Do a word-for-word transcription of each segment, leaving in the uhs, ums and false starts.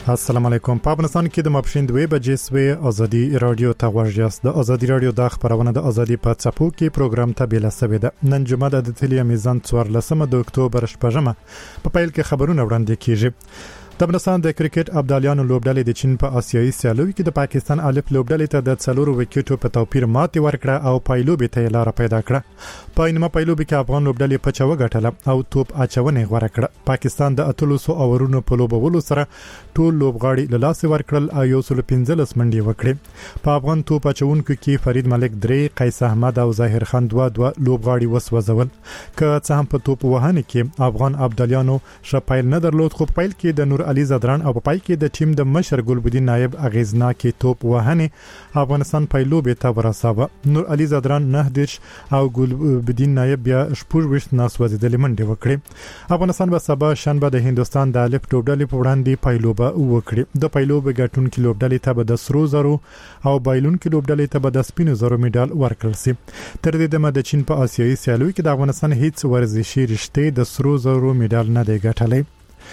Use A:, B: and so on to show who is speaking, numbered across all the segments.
A: السلام علیکم. په افغانستان کې د ماپښین دوه بجې سوي ازادي رادیو ته ورجاست. د ازادي رادیو د خبرونه د ازادي په چاپو کې پروګرام ته بیل سوي ده. نن جمعه د تلیا میزان څوارلسمه د اکتوبر شپږمه په پیل کې خبرونه وړاندې کیږي. د افغانستان د کرکټ ابدالیانو لوبډلې د چین په آسیایي سیالیو کې د پاکستان الف لوبډلې ته د څلورو وکټو په توپیر ماتې ورکړه او پایلوبې ته لار پیدا کړه. په نیمه پایلوبې کې افغان لوبډلې په چاوه غټله او توپ اچونې غوړه کړه. پاکستان د اتلسو اورونو په لوبولو سره ټول لوبغاړي له لاس ورکړل او یو سل پنځلس منډي وکړي. په افغان توپ اچونکو کې فرید ملک درې، قیس احمد او ظاهر خان دوه دوه لوبغاړي وسوځول. که څه هم په توپ وهنه کې افغان ابدالیانو شپایل نه درلود، خو په پیل کې د نور علي زدران او په پای کې د ټیم د مشر ګلبدین نایب اغیزناکي توپ وهنه افغانستان پایلوبې ته ورساوه. نور علي زدران نه دیش او ګلبدین نایب بیا شپږ وشت ناسوځیدلې منډي وکړي. افغانستان به سبا شنبه د هندستان د الف لوبډلې په وړاندې پایلوبه وکړي. د پایلوبې ګټونکو لوبډلې ته به د سرو زرو او بایلونکو لوبډلې ته به د سپینو زرو میډال ورکړل شي. تر دې دمه د چین په آسیایي سیالیو کې د افغانستان هیڅ ورزشي رشته د سرو زرو میډال نه دی ګټلی.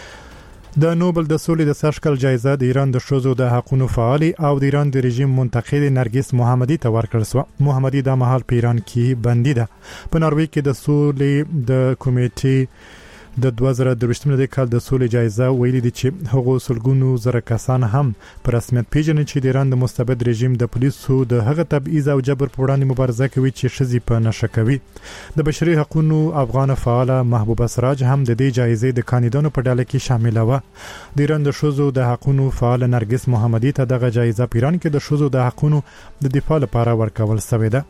A: د نوبل د سولې د سرشکل جایزه د ایران د شوزو د حقوقو فعال او د ایران د رژیم منتقد نرګس محمدي ته ورکړل شو. محمدي د مهال په ایران کې بندي ده. په ناروې کې د سولې د کمیټې د دوه زره درویشتم کال د سولې جایزه ویلي دي چې هغه سلګونو زره کسان هم په رسمیت پیژني چې د ایران د مستبد رژیم د پولیسو د هغه تبعیض او جبر پر وړاندې مبارزه کوي چې شذې په نشه کوي. د بشري حقوقو افغان فعاله محبوبه سراج هم د دې جایزې د کاندیدانو په ډله کې شامل و. د ایران د شوزو د حقوقو فعال نرګس محمدي ته دغه جایزه په ایران کې د شوزو د حقوقو د دفاع لپاره ورکول شوې ده.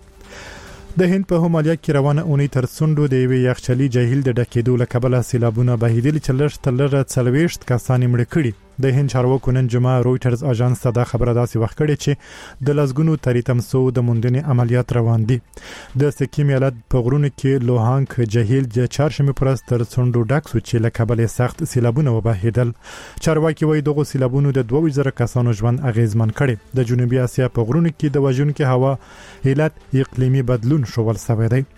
A: د هند په همالیا کې روانه اونۍ تر څنډو د یوې یخچالي جهیل د ډکېدو له کبله سیلابونه بهیدل چې لږ تر لږه څلوېښت کسان مړه کړي. د هند چارواکو نن جمعه رويټرز اژانس ته دا خبره داسې وخت کړي چې د لزګونو تریتمسو د موندنې عملیات روان دي. د سکیم ایالت په غرونو کې لوهانګ جهیل د چهارشنبه پر ورځ تر څنډو ډک شو چې له کبله سخت سیلابونه وبهیدل. چارواکي وایي دغه سیلابونو د دوه ویشت کسانو ژوند اغیزمن کړي. د جنوبي اسیا په غرونو کې د وژونکو هوا حالت اقلیمي بدلون شول سوی دی.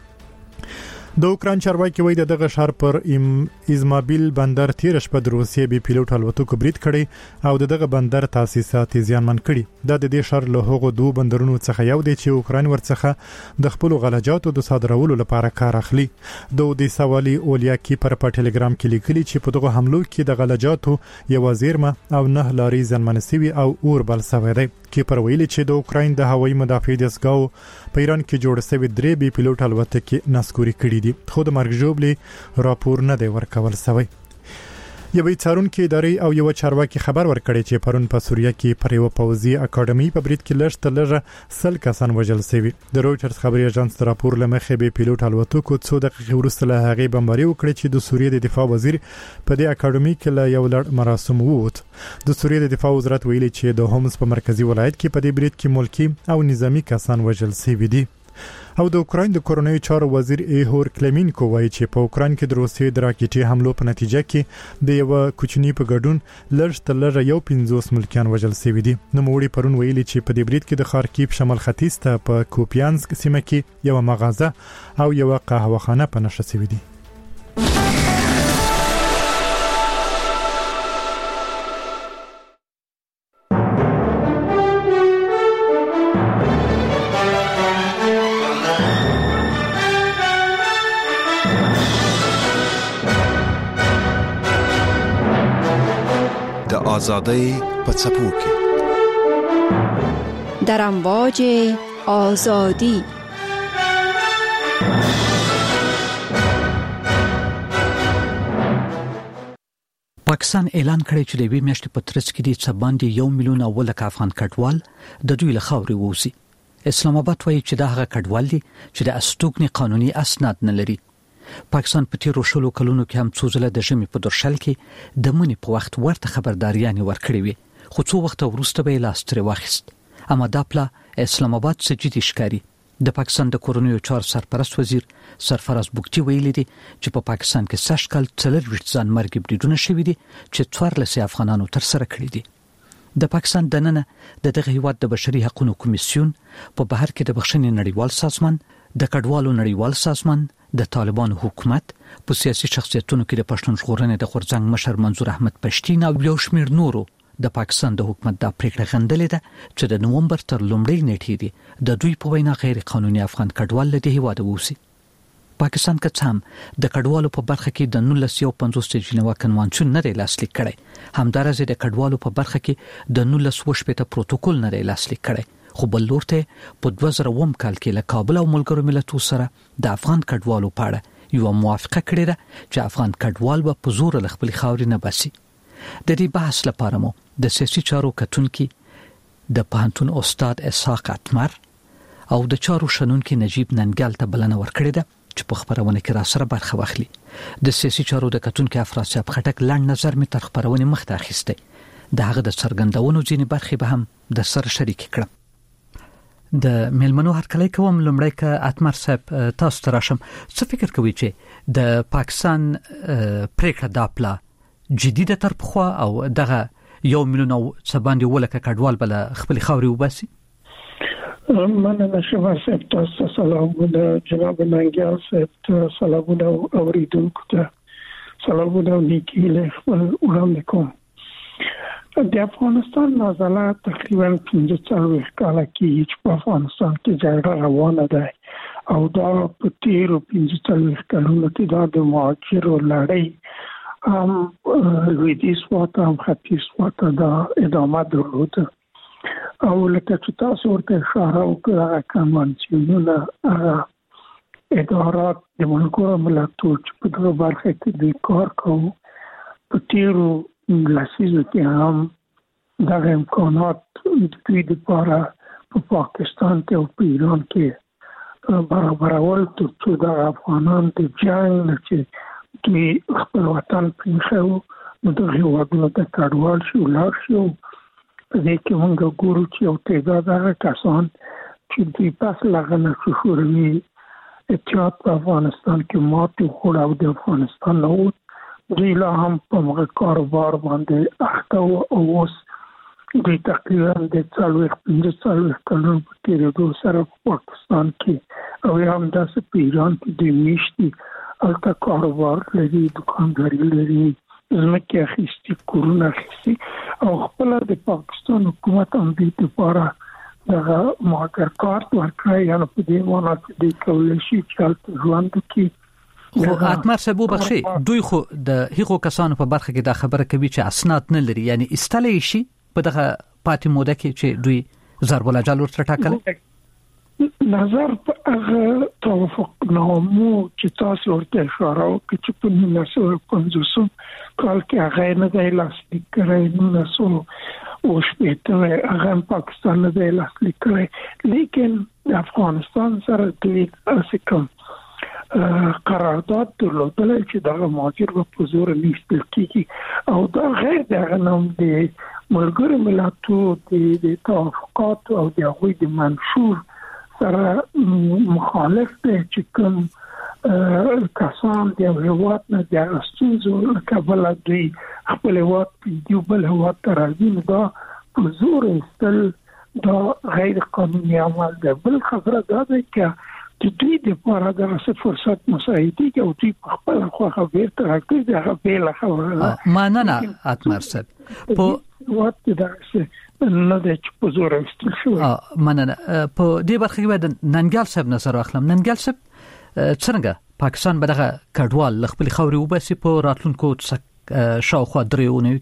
A: د اوکران چارواکي وایي دغه شهر پر ایزمابیل بندر تیر شپه د روسیې بي پیلوټ الوتکو برید کړي او دغه بندر تاسیسات زیانمن کړي. د دې شهر له هغو دوه بندرونو څخه یو دی چې اوکران ورڅخه د خپل غلجاتو د صادرولو لپاره کار اخلي. د دې سوالي اولیاکي پر په ټلګرام کې لیکلي چې په دغه حملو کې د غلجاتو یو زیرمه او نه لاري زیانمن شوي او اور بل شوی دی. کې پر ویلي چې د اوکران د هوایي مدافع دستګاو په ایران کې جوړ شوی درې بي پیلوټ الوتکې نسکوري کړي دي، خو د مرګ ژوبلې راپور نه دی ورکول شوی. یوې څارونکو ادارې او یو چارواکي خبر ورکړي چې پرون په سوریه کې پر یو پوځي اکیډمي په برید کې لږ تر لږه سل کسان وژل شوي. د رويټرز خبري اژانس راپور لمخې به پیلوټ الوتکو څو دقیقې وروسته له هغې بمباري وکړي چې د سوریې د دفاع وزیر په دې اکیډمي کې له یو لړ مراسم ووت. د سوریې د دفاع وزارت ویلي چې د هومس په مرکزی ولایت کې په دې برید کې ملکی او نظامی کسان وژل شوي دي. او د اوکران د کورونوي چارو وزیر ایهور کلمینکو وایي چې په اوکران کې د روسیې د راکټي حملو په نتیجه کې د یو کوچنی په ګډون لږ تر لږه یو پنځوس ملکیان وژل شوي دي. نوموړي پرون ویلي چې په دې برید کې د خارکیف شمال ختیځ ته په کوپیانسک سیمه کې یو مغازه او یو قهوهخانه په نشه شوي دي.
B: آزادی په څپو کې
C: در امواج آزادی.
D: پاکستان اعلان کړی چې د وی میاشتې په ترڅ کې د څه باندې یو میلیون او لک افغان کډوال د دوی له خاورې ووسی. اسلام آباد وایي چې دا هغه کډوال دي چې د استوګنې قانوني اسناد نه لري. پاکستان په تیرو شلو کلونو کې هم څو ځله د ژمي په درشل کې د منې په وخت ورته خبرداریانې ورکړې وي، خو څو وخت وروسته به یې لاس ترې واخیست. اما دا پله اسلام آباد څه جدي ښکاري. د پاکستان د کورونیو چارو سرپرست وزیر سرفراز بوګتي ویلي دي چې په پاکستان کې سږکال څلوېښت ځانمرګي بریدونه شوي دي چې څوارلس افغانانو تر سره کړي دي. د پاکستان دننه د دغه هیواد د بشري حقوقو کمیسیون په بهر کې د بخښنې نړیوال سازمان، د کډوالو نړیوال سازمان، د طالبانو حکومت په سیاسي شخصیتونو کې د پښتون ژغورنې د غورځنګ مشر منظور احمد پښتین او یو شمېر نورو د پاکستان د حکومت د پریکړه غندلې ده چې د نومبر تر لومړۍ نیټې دی د دوی په وینا غیر قانوني افغان کډوال له هیواده ووسی. پاکستان که څم د کډوالو په برخه کې د نولس سوه پنځوس د جنیوا کنوانسیون نه لاسلیک کړي، همدارسه د کډوالو په برخه کې د نولس سوه شپږ پروتوکول نه لاسلیک کړي، خو بل لورته په دوه زره اووه کال کې له کابل او ملګرو ملتونو سره د افغان کډوالو په اړه یو موافقه کړې ده چې افغان کډوال به په زور له خپل خاورې نه باسي. د دې بحث لپاره مو د سیاسي چارو کتونکي د پوهنتون استاد اسحاق اتمر او د چارو شنونکي نجیب ننګال ته بلنه ورکړې ده چې په خبرونه کې را سره برخه واخلي. د سیاسي چارو د کتونکي افراسیاب خټک لاند نظر می تر خبرونه مخته اخیسته. د هغه د څرګندونو ځینې برخې به هم د سره شریک کړم. د ملمنو هرکلی کوم. لومړی که اتمر صاحب تاسو ته راشم، څه فکر کوي چې د پاکستان پریکړه دا پلا جدي ده تر پخوا او دغه یو میلیون او څه باندې ولکه کډوال بل خپل خاوري وباسي؟
B: مننه شما صاحب، تاسو سلامونه، جناب ننګیال صاحب ته سلامونه، اوریدونکو ته سلامونه نیکی له خپل وړاندې کوم. د افغانستان نازله تقریبا پنځه څلوېښت کاله کې چې په افغانستان کې جګړه روانه ده او دا په تیرو پنځه څلوېښت کلونو کې دا د مهاجرو لړۍ هم لویدیځ خواته هم ختیځ خواته دا ادامه درلوده. او لکه چې تاسو ورته اشاره وکړه، کنوانسیونونه، هغه ادارات د ملګرو ملتونو چې په دغه برخه کې د کار کوو په تیرو لسیزو کې هم دغه امکانات د دوی لپاره په پاکستان کې او په ایران کې برابرول تر څو د افغانان د جنګ نه چې دوی خپل وطن پرېښی نو دغه هېوادونو ته کډوال شي ولاړ شي. په دې کې موږ ګورو چې یو تعداد هغه کسان چې دوی پس له هغه نه چې شوروي اتحاد په افغانستان کې ماتې وخوړه او د افغانستان نه ووت، دوی لا هم په مغه کاروبار باندې اخته او اوس دوی تقریبا د څلوېښت پنځه څلوېښت کلونو په تېرېدو سره په پاکستان کې او یا هم داسې په ایران کې دوی میشتي هلته کاروبار لري، دکانداري لري، ځمکې اخیستي، کورونه اخیستي او خپله د پاکستان حکومت هم دوی دپاره دغه مهاجر کارت ورکړی، یعنې په دې معنا چې دوی کولی شي چې هلته ژوند وکړي.
D: خو اتمر صاحب وبخښي، دوی خو د هغو کسانو په برخه کې دا خبره کوي چې اسناد نه لري، یعنی استلې شي په دغه پاتې موده کې چې دوی ضرب الاجل ورته ټاکل.
B: نظر په هغه توافقنامو چې تاسو ورته اشاره وکړئ چې په نولس سوه پنځوس کال کې هغه نه دی لاسلیک کړی، نولس سوه اووه شپېته هغه پاکستان نه دی لاسلیک کړی، لیکن افغانستان سره دوی داسې کوم قرارداد درلودل چې دغه مهاجر په زور نیستل کیږي او دا غیر دغه نوم د ملګرو ملتونو د توافقات او د هغوی د منشور سره مخالف دی چې کوم کسان د هیواد نه د ستونزو کبله دوی خپل هیواد په بل هیواد ته راځي، نو دا په زور ایستل دا غیر قانوني عمل دی. بل خبره دا ده چې د دوی دپاره دغسې فرصت مساعدېږي او دوی په خپله خوښه بیرته راکوي، د هغه بېله خبره.
D: مننه اتمر صاحب. په
B: هېواد کې دغسې نه دی چې په زور ایستل شوی.
D: مننه. په دې برخه کې باید ننګیال صاحب نظر واخلم. ننګیال صاحب، څرنګه پاکستان به دغه کډوال له خپلې خاورې وباسي په راتلونکو شاوخوا درې اونیو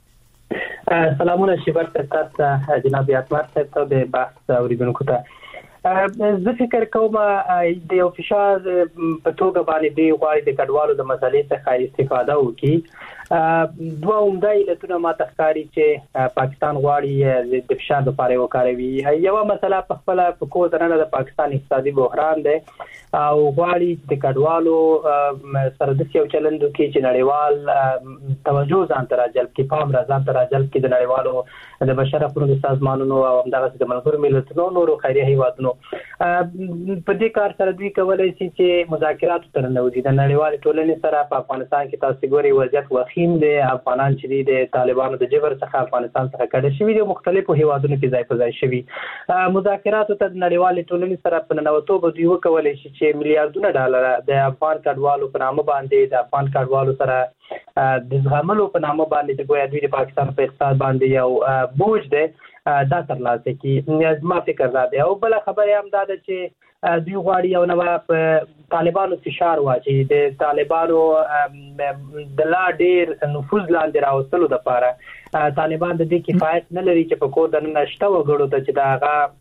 D: کې؟
E: سلامونه شیبر صاحب ته، جناب اتمر صاحب ته، د بحث اوریدونکو ته. زه فکر کوم د یو فشار په توګه باندې دی غواړي د کډوالو د مسلې څخه استفاده وکړي. دوه عمده علتونه ما ته ښکاري چې پاکستان غواړي د فشار لپاره وکاروي. یوه مسله په خپله په کور دننه د پاکستان اقتصادي بحران دی او غواړي د کډوالو سره داسې یو چلند وکړي چې نړیوال توجه ځان ته راجلب کړي، پام را ځان ته راجلب کړي د نړیوالو د بشر حقونو د سازمانونو او همدغسې د ملګرو ملتونو نورو خیریه هیوادونو هیوادونو په دې کار سره دوی کولای شي چې مذاکرات تر نه وځي د نړیوال ټولنې سره په افغانستان کې تاسو ګوري وضعیت وخیم دی افغانان چې د طالبانو د جبر څخه افغانستان څخه کډه شوی دي مختلفو هیوادونو کې ځای په ځای شوی مذاکرات تر نړیوال ټولنې سره په ننوتو به دوی وکولای شي چې میلیارډونه ډالر د افغان کډوالو په نامه باندې د افغان کډوالو سره د زغملو په نامه باندې چې ګویا دوی د پاکستان په اقتصاد باندې یو بوج دی دا ترلاسه کی ما فکر را دی او بل خبره هم دا ده چې دوی غواړي یو نو طالبانو فشار واچي د طالبانو د لا ډیر نفوذ لاندې راوستلو لپاره طالبان د دې کفایت نه لري چې په کور د نشته وګړو ته چې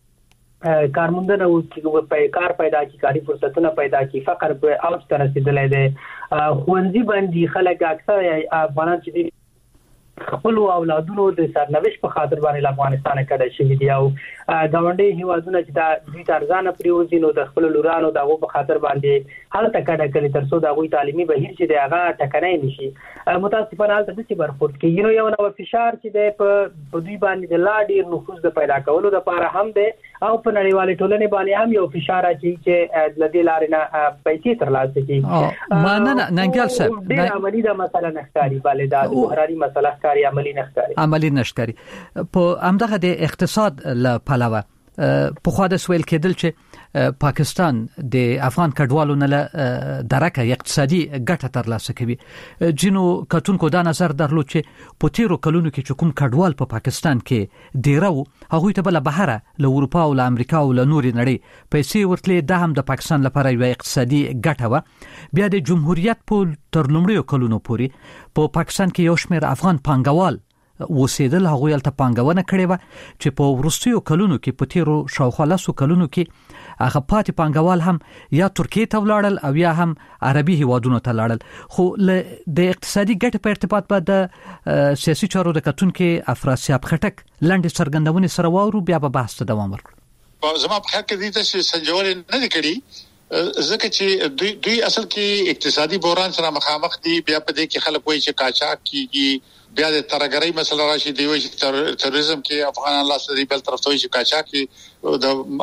E: دا کارموندنه او کار پیدا کی کاری فرصتونه پیدا کی فقر په اوج ته رسیدلې ده خوندې باندې خلک اکثر افغانان چې خپل اولادونو د سرنوشت په خاطر باندې افغانستان کډه شوی دی او گاونډي هیوادونه چې دا دوی ترځانه پریوزي نو د خپل لورانو دغه په خاطر باندې حالت کډه کړي تر څو دغه تعلیمي بهیر چې دی هغه ټکنۍ نشي متاسفانه حالت د څه برخورد کوي نو یو نو فشار چې دی په دوی باندې د لا ډیر نفوذ د پیدا کولو لپاره هم دی او په نړیوال ټولنې باندې هم یو فشار اچي چې د دې لارې نه پیسې ترلاسه کړي
D: مانه ننګال صاحب
E: د عملی د مسله نخکاری bale دا بحرانی مسله کاری عملی نخکاری
D: عملی نشکاری په همدغه د اقتصاد له پلوه په خو د سویل کېدل چې پاکستان د افغان کډوالو نه درکه اقتصادي ګټه ترلاسه کوي جنو کتونکو دا نظر درلود چې په تیرو کلونو کې چې کوم کډوال په پاکستان کې ډیرو هغه ته بل بهره له اروپا او له امریکا او له نوري نړۍ پیسې ورتلې د هم د پاکستان لپاره یو اقتصادي ګټه و بیا د جمهوریت په تر لومړیو کلونو پورې په پاکستان کې یو شمېر افغان پانګوال وسیدل هغه یلته پانګونه کړې و چې په ورستیو کلونو کې په تیرو شاوخوا لسو کلونو کې هغه پاتې پانګوال هم یا ترکیه ته ولاړل او یا هم عربي هیوادونو ته لاړل خو د اقتصادي ګټې په ارتباط به د سیاسي چارو د کتونکو افراسیاب خټک لاندې څرګندونې سره واورو بیا به بحث ته دوام ورکړو
F: زما په حق دي چې سنجول نه کړي ځکه چې دوی دوی اصل کې اقتصادي بحران سره مخامخ دي بیا په دې کې خلک وایي چې قاچاق کیږي بیا د ترګرۍ مسله راشي دی وایي چې تروریزم کې افغانان لاس لري بل طرف ته وایي چې قاچاق کې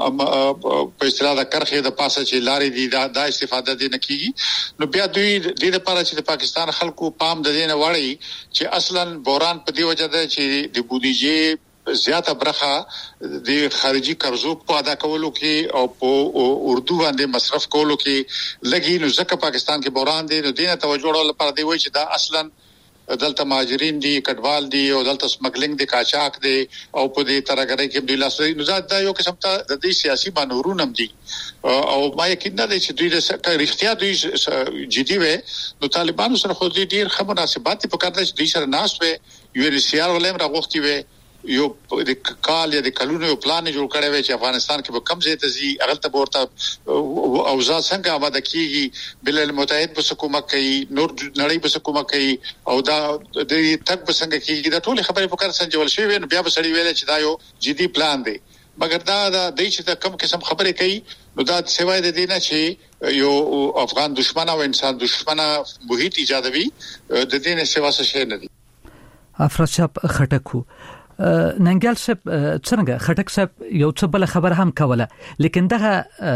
F: د په اصطلاح د کرخې د پاسه چې لارې دي دا د استفاده دي نه کیږي نو بیا دوی د دې لپاره چې د پاکستان خلکو پام د دې نه وړي چې اصلا بحران په دې وجه ده چې د بودیجې زیاته برخه د خارجي قرضو په ادا کولو کې او په اردو باندې مصرف کولو کې لګي نو ځکه پاکستان کې بحران دی نو دینه توجه ورول لپاره دی وایي چې دا اصلا دلته مهاجرین دي کډوال دي او دلته سمګلینګ دي قاچاق دي او په دې ترګرۍ کې بل لاسري نو دا یو قسم ته د دې سیاسي مانورونه دي او ما یقین نه چې دوی د رښتیا دوی جدي وي نو طالبانو سره خو دې ډیر خبره مناسبات په کار دي چې دوی سره ناس وي یو ریسیار ولیم راغوختي وي یو د کال یا د کلونو یو پلان جوړ کړی وي چې افغانستان کې به کم ځای ته ځي هغه ته ورته اوضاع څنګه آماده کیږي بل المتحد به حکومت کوي نور نړۍ به حکومت کوي او دا د تک به څنګه کیږي دا ټول خبرې په کار سنجول شوی نو بیا به سړی ویل چې دا یو جدي پلان دی مګر دا د دې چې کم قسم خبرې کوي نو دا سوای د دینه چې یو افغان دشمن او انسان دشمنه محیط ایجادوي د دې نه سوا څه شي نه دي
D: افراسیاب خټکو ننګال صاحب څنګه خټک صاحب یو څه بل خبر هم کوله لیکن دغه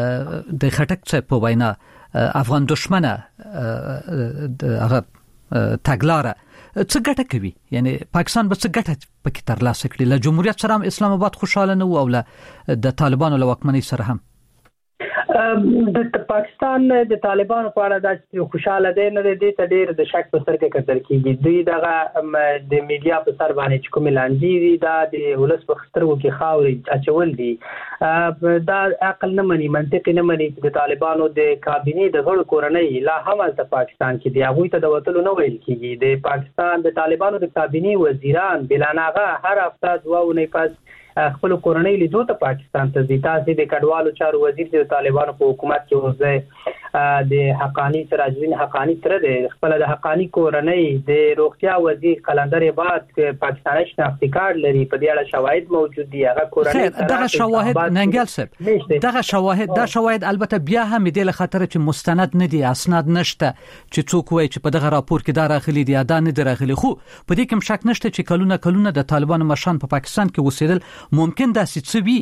D: د خټک صاحب په وینا افغان دشمنه هغه تګلاره څه ګټه کوي یعنی پاکستان به څه ګټه پکې ترلاسه کړي له جمهوریت سره هم اسلام آباد خوشاله نه او له د طالبانو له واکمنۍ سره هم
E: د پاکستان د طالبانو په اړه د خوشاله دي نه دي ته ډیر د شک په سر کې کتل کیږي دوی دغه د میډیا په سر باندې چې کوم لاندې دي دا د ولس په خطرو کې خاورې اچول دي دا عقل نه مني منطق نه مني چې د طالبانو د کابینې د غړو کورنۍ لا هم د پاکستان کې دی هغه ته د وټلو نه ویل کیږي د پاکستان د طالبانو د کابینې وزیران بلاناغه هر هفته دوه پاس خپل کورنۍ لیدو ته پاکستان ته ځي تاسو د کډوالو چارو وزیر د طالبانو په حکومت کې اوسه د حقانی سراجدین حقانی سره د خپل د حقانی کورنۍ د روغتیا وزیر قلندر عباد پاکستاني شناختی کارت لري په دې اړه شواهد موجود دي هغه کورنۍ
D: دغه شواهد ننګال صاحب دغه شواهد دا شواهد البته بیا هم د خطر چې مستند نه دي اسناد نشته چې څوک وایي چې په دغه راپور کې دا راغلي دي ادا نه راغلي خو په دې کې مشک نشته چې کلونه کلونه د طالبانو مشان په پاکستان کې وسیدل ممکن دا څه وي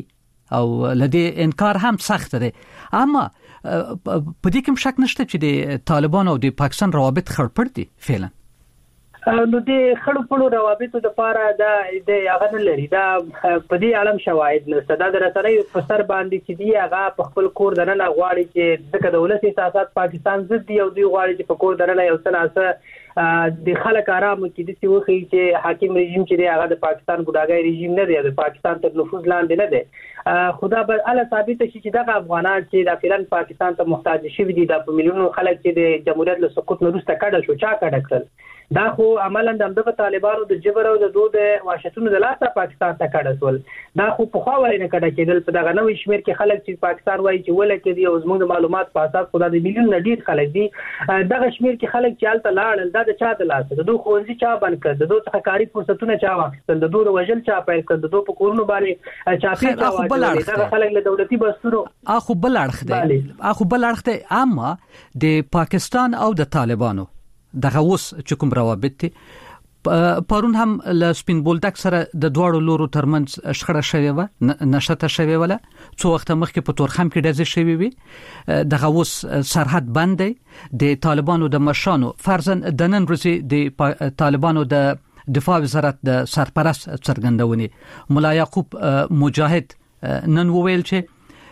D: او لدی انکار هم سخت دی. اما په دې کې شک نشته چې د طالبان او د پاکستان روابط خړپړ دي فعلا.
E: نو د خړو پړو روابطو د پاره دا د هغه نه لري دا په دې عالم شواهد نشته. دا د رسنیو په سر باندې چې دی هغه په خپل کور دننه غواړي چې د دولت سیاست پاکستان ضد دی او دی غواړي چې په کور دننه یو څه ناسه د خلک آرام کې د سی وخی چې حاکم رژیم چې دی هغه د پاکستان ګډاګي رژیم نه دی، د پاکستان تر نفوذ لاندې نه دی. خدا به الله ثابت شي چې دغه افغانان چې د فعلا پاکستان ته محتاج شي دي د میلیونونو خلک چې د جمهوریت له سقوط نه وروسته کډه شو چا کډه کړل. دا خو عملاً د دغه طالبانو د جبر او د دوه د واشنطن د لاسه پاکستان ته کډه سول. دا خو په خوا وای نه کډه کېدل. په دغه نوې شمیر کې خلک چې پاکستان وایي چې ولکه دی او زموږ د معلومات په اساس خدای د میلیون نه ډیر خلک دي. دغه شمیر کې خلک چې الته لاړل دا د چا د لاسه د دوه خوځي چا بند کړ، د دوه څخه کاری فرصتونه چا واخیستل، د دوه وژل چا پیل کړ، د دوه په کورونو باندې چا پیل کړ. دا خلک له دولتي بسترو
D: اخو بل اړخ دی اخو بل اړخ دی. اما د پاکستان او د طالبانو دغه اوس چې کوم روابط دي پرون هم ل سپین بولدک سره د دوړو لورو ترمنځ شخړه شوې و، نشته شوې ولا څو وخت مخکې په تورخم کې ډزې شوې وي. دغه اوس سرحد بند دی. د طالبانو د مشانو فرضاً د نن ورځې د طالبانو د دفاع وزارت د سرپرست څرګندونې مولا یعقوب مجاهد نن وویل چې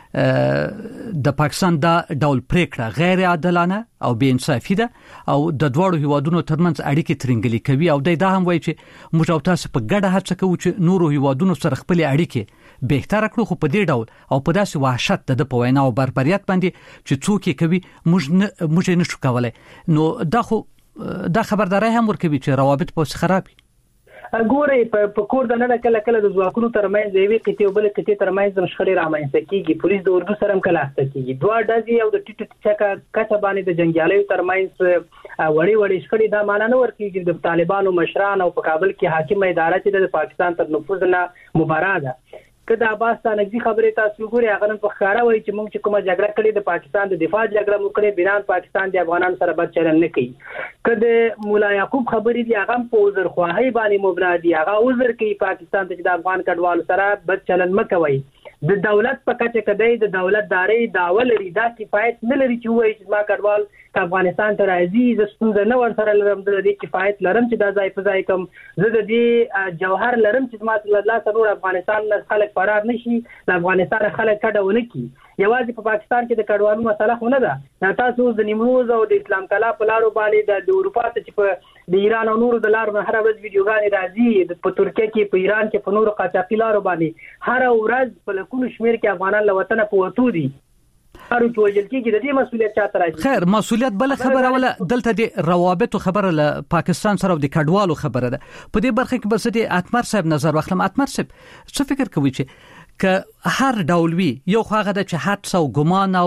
D: د پاکستان دا ډول پریکړه غیر عادلانه او بې انصافي ده او د دوړو هیوادونو ترمنځ اړیکې ترنګلي کوي. او دا هم وایي چې موږ او تاسو په ګډه هڅه کوو چې نورو هیوادونو سره خپل اړیکې بهتر کړو، خو په دې ډول او په داسې وحشت د په وینا او بربریت باندې چې څوک یې کوي موږ نه موږ نه شو کولای. نو دا خو دا خبرداري هم ورکوي چې روابط په خرابي.
E: ګورې په کور دننه کله کله د ځواکونو ترمنځ یوې قطې او بل قطې ترمنځ د شخړې رامنځته کیږي. پولیس د اردو سره هم کله اخته کیږي. دوه ډزې او د ټیټ ټیټه کچه باندې د جنگیالیو ترمنځ وړي وړي شخړې دا معنا نه ورکیږي د طالبانو مشران او په کابل کې حاکم اداره چې د پاکستان تر نفوذ نه مبارزه ده. کله عباس تانګزي خبرې تاسو ګوري هغه نن په ښکارا وایي چې موږ چې کومه جګړه کړې د پاکستان د دفاع جګړه مو کړې بنان پاکستان د افغانانو سره بد چلند نه کوي. کله مولا یعقوب خبرې دی هغه په عذر خواهی باندې مبنا دي. هغه عذر کوي پاکستان ته چې د افغان کډوالو سره بد چلند مکوي. د دولت په کچه کدی د دولت داري داول لري دا کفایت نه لري چې وایي چې ما کډوال افغانستان ته راځي ز ستونزه نه ور سره لرم د دې کفایت لرم چې دا ځای په ځای کوم زه د دې جوهر لرم چې ما الله سره افغانستان نه خلک فرار نشي د افغانستان خلک کډونه کی. یوازې په پاکستان کې د کډوالو مسله خو نه ده. تاسو د نیمروز او د اسلام کلا په لارو باندې د اروپا ته چې په د ایران او نورو د لارو هر ورځ ویډیوګانې راځي، په ترکیه کې په ایران کې په نورو قاچاقي لارو باندې هر ورځ په لکونو شمیر کې افغانان له وطن په وته دي. هر څو وجل کې د دې مسولیت چاته راځي. خیر
D: مسولیت بل خبره ولا دلته د روابط خبره له پاکستان سره د کډوالو خبره ده. په دې برخه کې بس د اتمر صاحب نظر واخلم. اتمر صاحب څه فکر کوي چې که هر ډول وی یو خواغه د چې حدس او ګمان او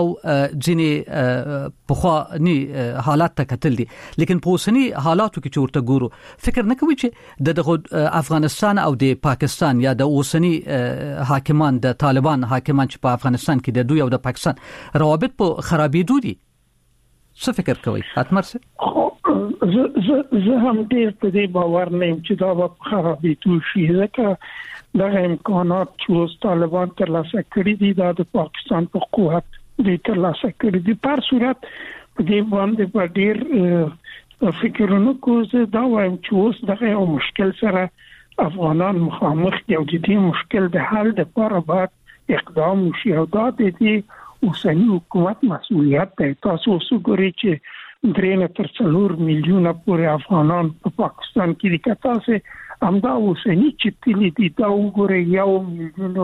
D: ځینې پخوانی حالات ته کتل دي، لیکن په اوسنی حالاتو کې چې ورته ګورو فکر نه کوي چې د افغانستان او د پاکستان یا د اوسنی حاکمان د طالبان حاکمان چې په افغانستان کې د دوی او د پاکستان روابط په خرابېدو دي. څه فکر کوي اتمر صاحب؟
B: زه زه هم ډېر په دې باور نه یم چې دا به خرابېدو شي، ځکه دغه امکانات چې اوس طالبان ترلاسه کړي دي دا د پاکستان په قوت دي ترلاسه کړي دي. په هر صورت په دې باندې په ډېر فکرونه کوي. دا وایم چې اوس دغه یو مشکل سره افغانان مخامخ دي او د دې مشکل د حل لپاره باید اقدام وشي او دا د دې اوسنی حکومت مسؤلیت دی. تاسو اوس ګورئ چې درې نه تر څلور میلیونه پورې افغانان په پاکستان کې دي. که تاسو همدا اوسنی چې تللی دي دا وګورئ یو میلیون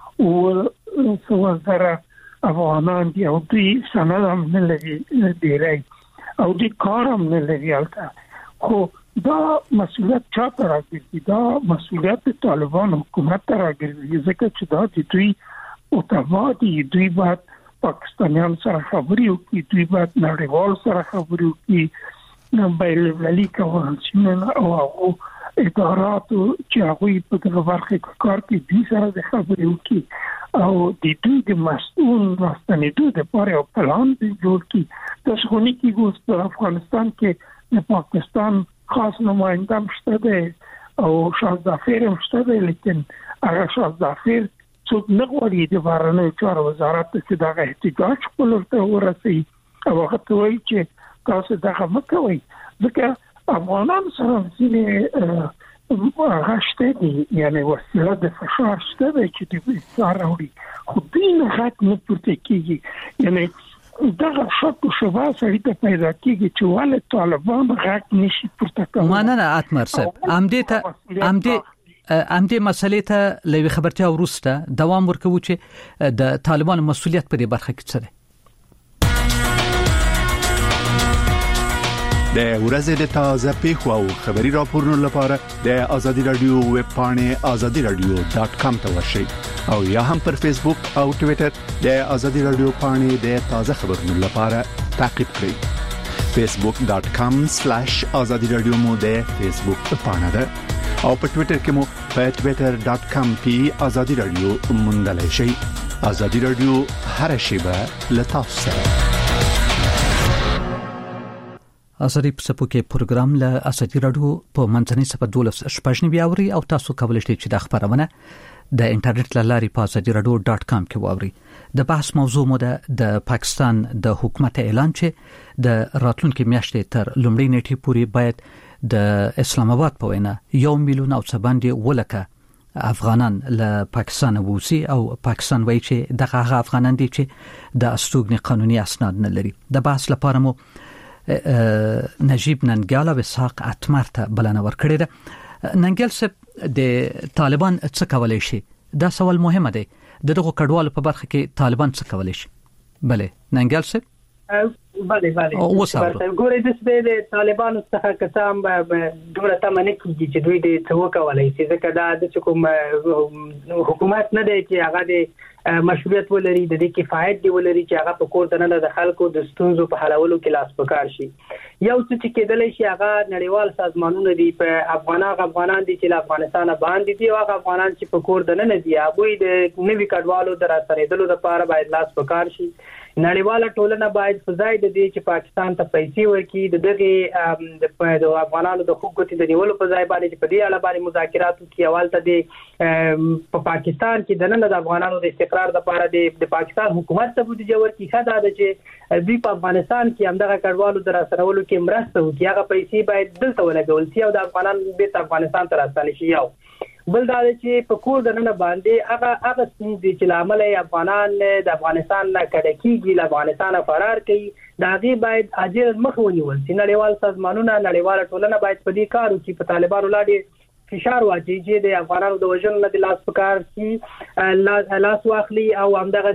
B: او څو زره افغانان دي او دوی سند هم نه لري ډېری او دوی کار هم نه لري هلته. خو دا مسؤلیت چا ته راګرځي؟ دا مسؤلیت د طالبان حکومت ته راګرځي ځکه چې دا د دوی اتباع دي. دوی باید پاکستانیان سره خبرې وکړي، دوی باید نړیوال سره خبرې وکړي، بین المللي کنوانسیونونه او هغو اداراتو چې هغوی په دغه برخه کې کار کوي دوی سره د خبرې وکړي او د دوی د مسؤل راستنېدو دپاره یو پلان جوړ کړي. داسې خو نه کېږي اوس په افغانستان کې د پاکستان خاص نماینده هم شته دی او شاه ظفر هم شته دی، لیکن هغه شاه ظفر څوک نه غواړي د بهرنیو چارو وزارت چې دا احتجاج ولرته ورسي او هغه وایي چې تاسو دا مکوئ ځکه افغانان سره ځینې غشته دي یعنی وسیله د فشار شته چې د فشار راوړي خو دین غټ نه پورته کیږي یعنی دا شک او شبهه سړی ته پیدا کیږي چې ولې طالبان غټ نشي پورته کوي
D: مانه اتمر صاحب امدې ته امدې امدې مسلې ته لوي خبرتیا ورسته دوام ورکوي چې د طالبان مسولیت په دې برخه کې څه دی
G: د ورځې د تازه پیښو او خبري راپورونو لپاره د آزادي رادیو ویب پاڼې آزادي رادیو ډاٹ کام ته ورشئ او یا هم پر فیسبوک او ټوئیټر د آزادي رادیو پاڼې د تازه خبرونو لپاره تعقیب کړئ فیسبوک ډاٹ کام سلیش آزادي رادیو مو د فیسبوک پاڼه ده او په ټوئیټر کې مو په ټوئیټر ډاٹ کام کې آزادي رادیو موندلای شئ آزادي رادیو هر شیبه له تاسو سره
D: ازادي پسپوکې پروګرام له اساتي رادیو په منځنۍ صفه دولس شپږ نیو اوري او تاسو کولای شئ چې د خبرونه د انټرنیټ له لارې په آزادي رادیو ډاٹ کام کې واوري د بحث موضوع مو د پاکستان د حکومت اعلان چې د راتلونکو میاشتې تر لومړۍ نیټې پورې باید د اسلام آباد په وینا یو میلیون او څه باندې ولکه افغانان له پاکستان ووسی او پاکستان وایي چې دغه هغه افغانان دي چې د استوګنې قانوني اسناد نه لري د بحث لپاره مو نجیب ننګیال او اسحاق اتمر ته بلنه ورکړې ده ننګیال صاحب د طالبان څه کولای شي دا سوال مهمه دی دغه کډوالو په برخه کې طالبان څه کولای شي بله ننګیال صاحب
E: بله بله
D: او وساوره
E: ګورې د سپېد طالبانو څخه کسان دوره تمنه کیږي چې دوی د څه کولای شي ځکه دا د کوم حکومت نه دی چې هغه د مشروعیت ولري د دې کفایت دی ولري چې هغه په کور دننه د خلکو د ستونزو په حلولو کې لاس پکار شي یو څه چې کېدلی شي هغه نړیوال سازمانونه دي په افغانان افغانان دي چې له افغانستان باندې دي او هغه افغانان چې په کور دننه دي هغه د نوي کډوالو در سرېدلو لپاره باید لاس پکار شي نړیواله ټولنه باید فزای د دې چې پاکستان ته پیسې ورکړي د دغه د افغانانو د حقوقو د نیولو په ځای باندې چې په دې اړه باندې مذاکرات وکړي اول ته د په پاکستان کې د نن د افغانانو د استقرار لپاره د پاکستان حکومت ته بودیجه ورکړي خدا د چې دوی په افغانستان کې همدغه کډوالو در سرولو کې مرسته وکړي هغه پیسې باید دلته ولګول شي او د افغانانو بیرته افغانستان ته راستل شي یو بل دا چې په کور دننه باندې هغه هغه ستونزې چې لامل افغانان د افغانستان نه کډه کیږي له افغانستان فرار کوي دا غي باید اجر مخ ونیول چې نړیوال سازمانونه نړیواله ټولنه باید په دې کار وکړي په طالبانو لاندې فشار واچي چې د افغانانو د وژنو نه د لاس پکار شي لاس واخلي او همدغه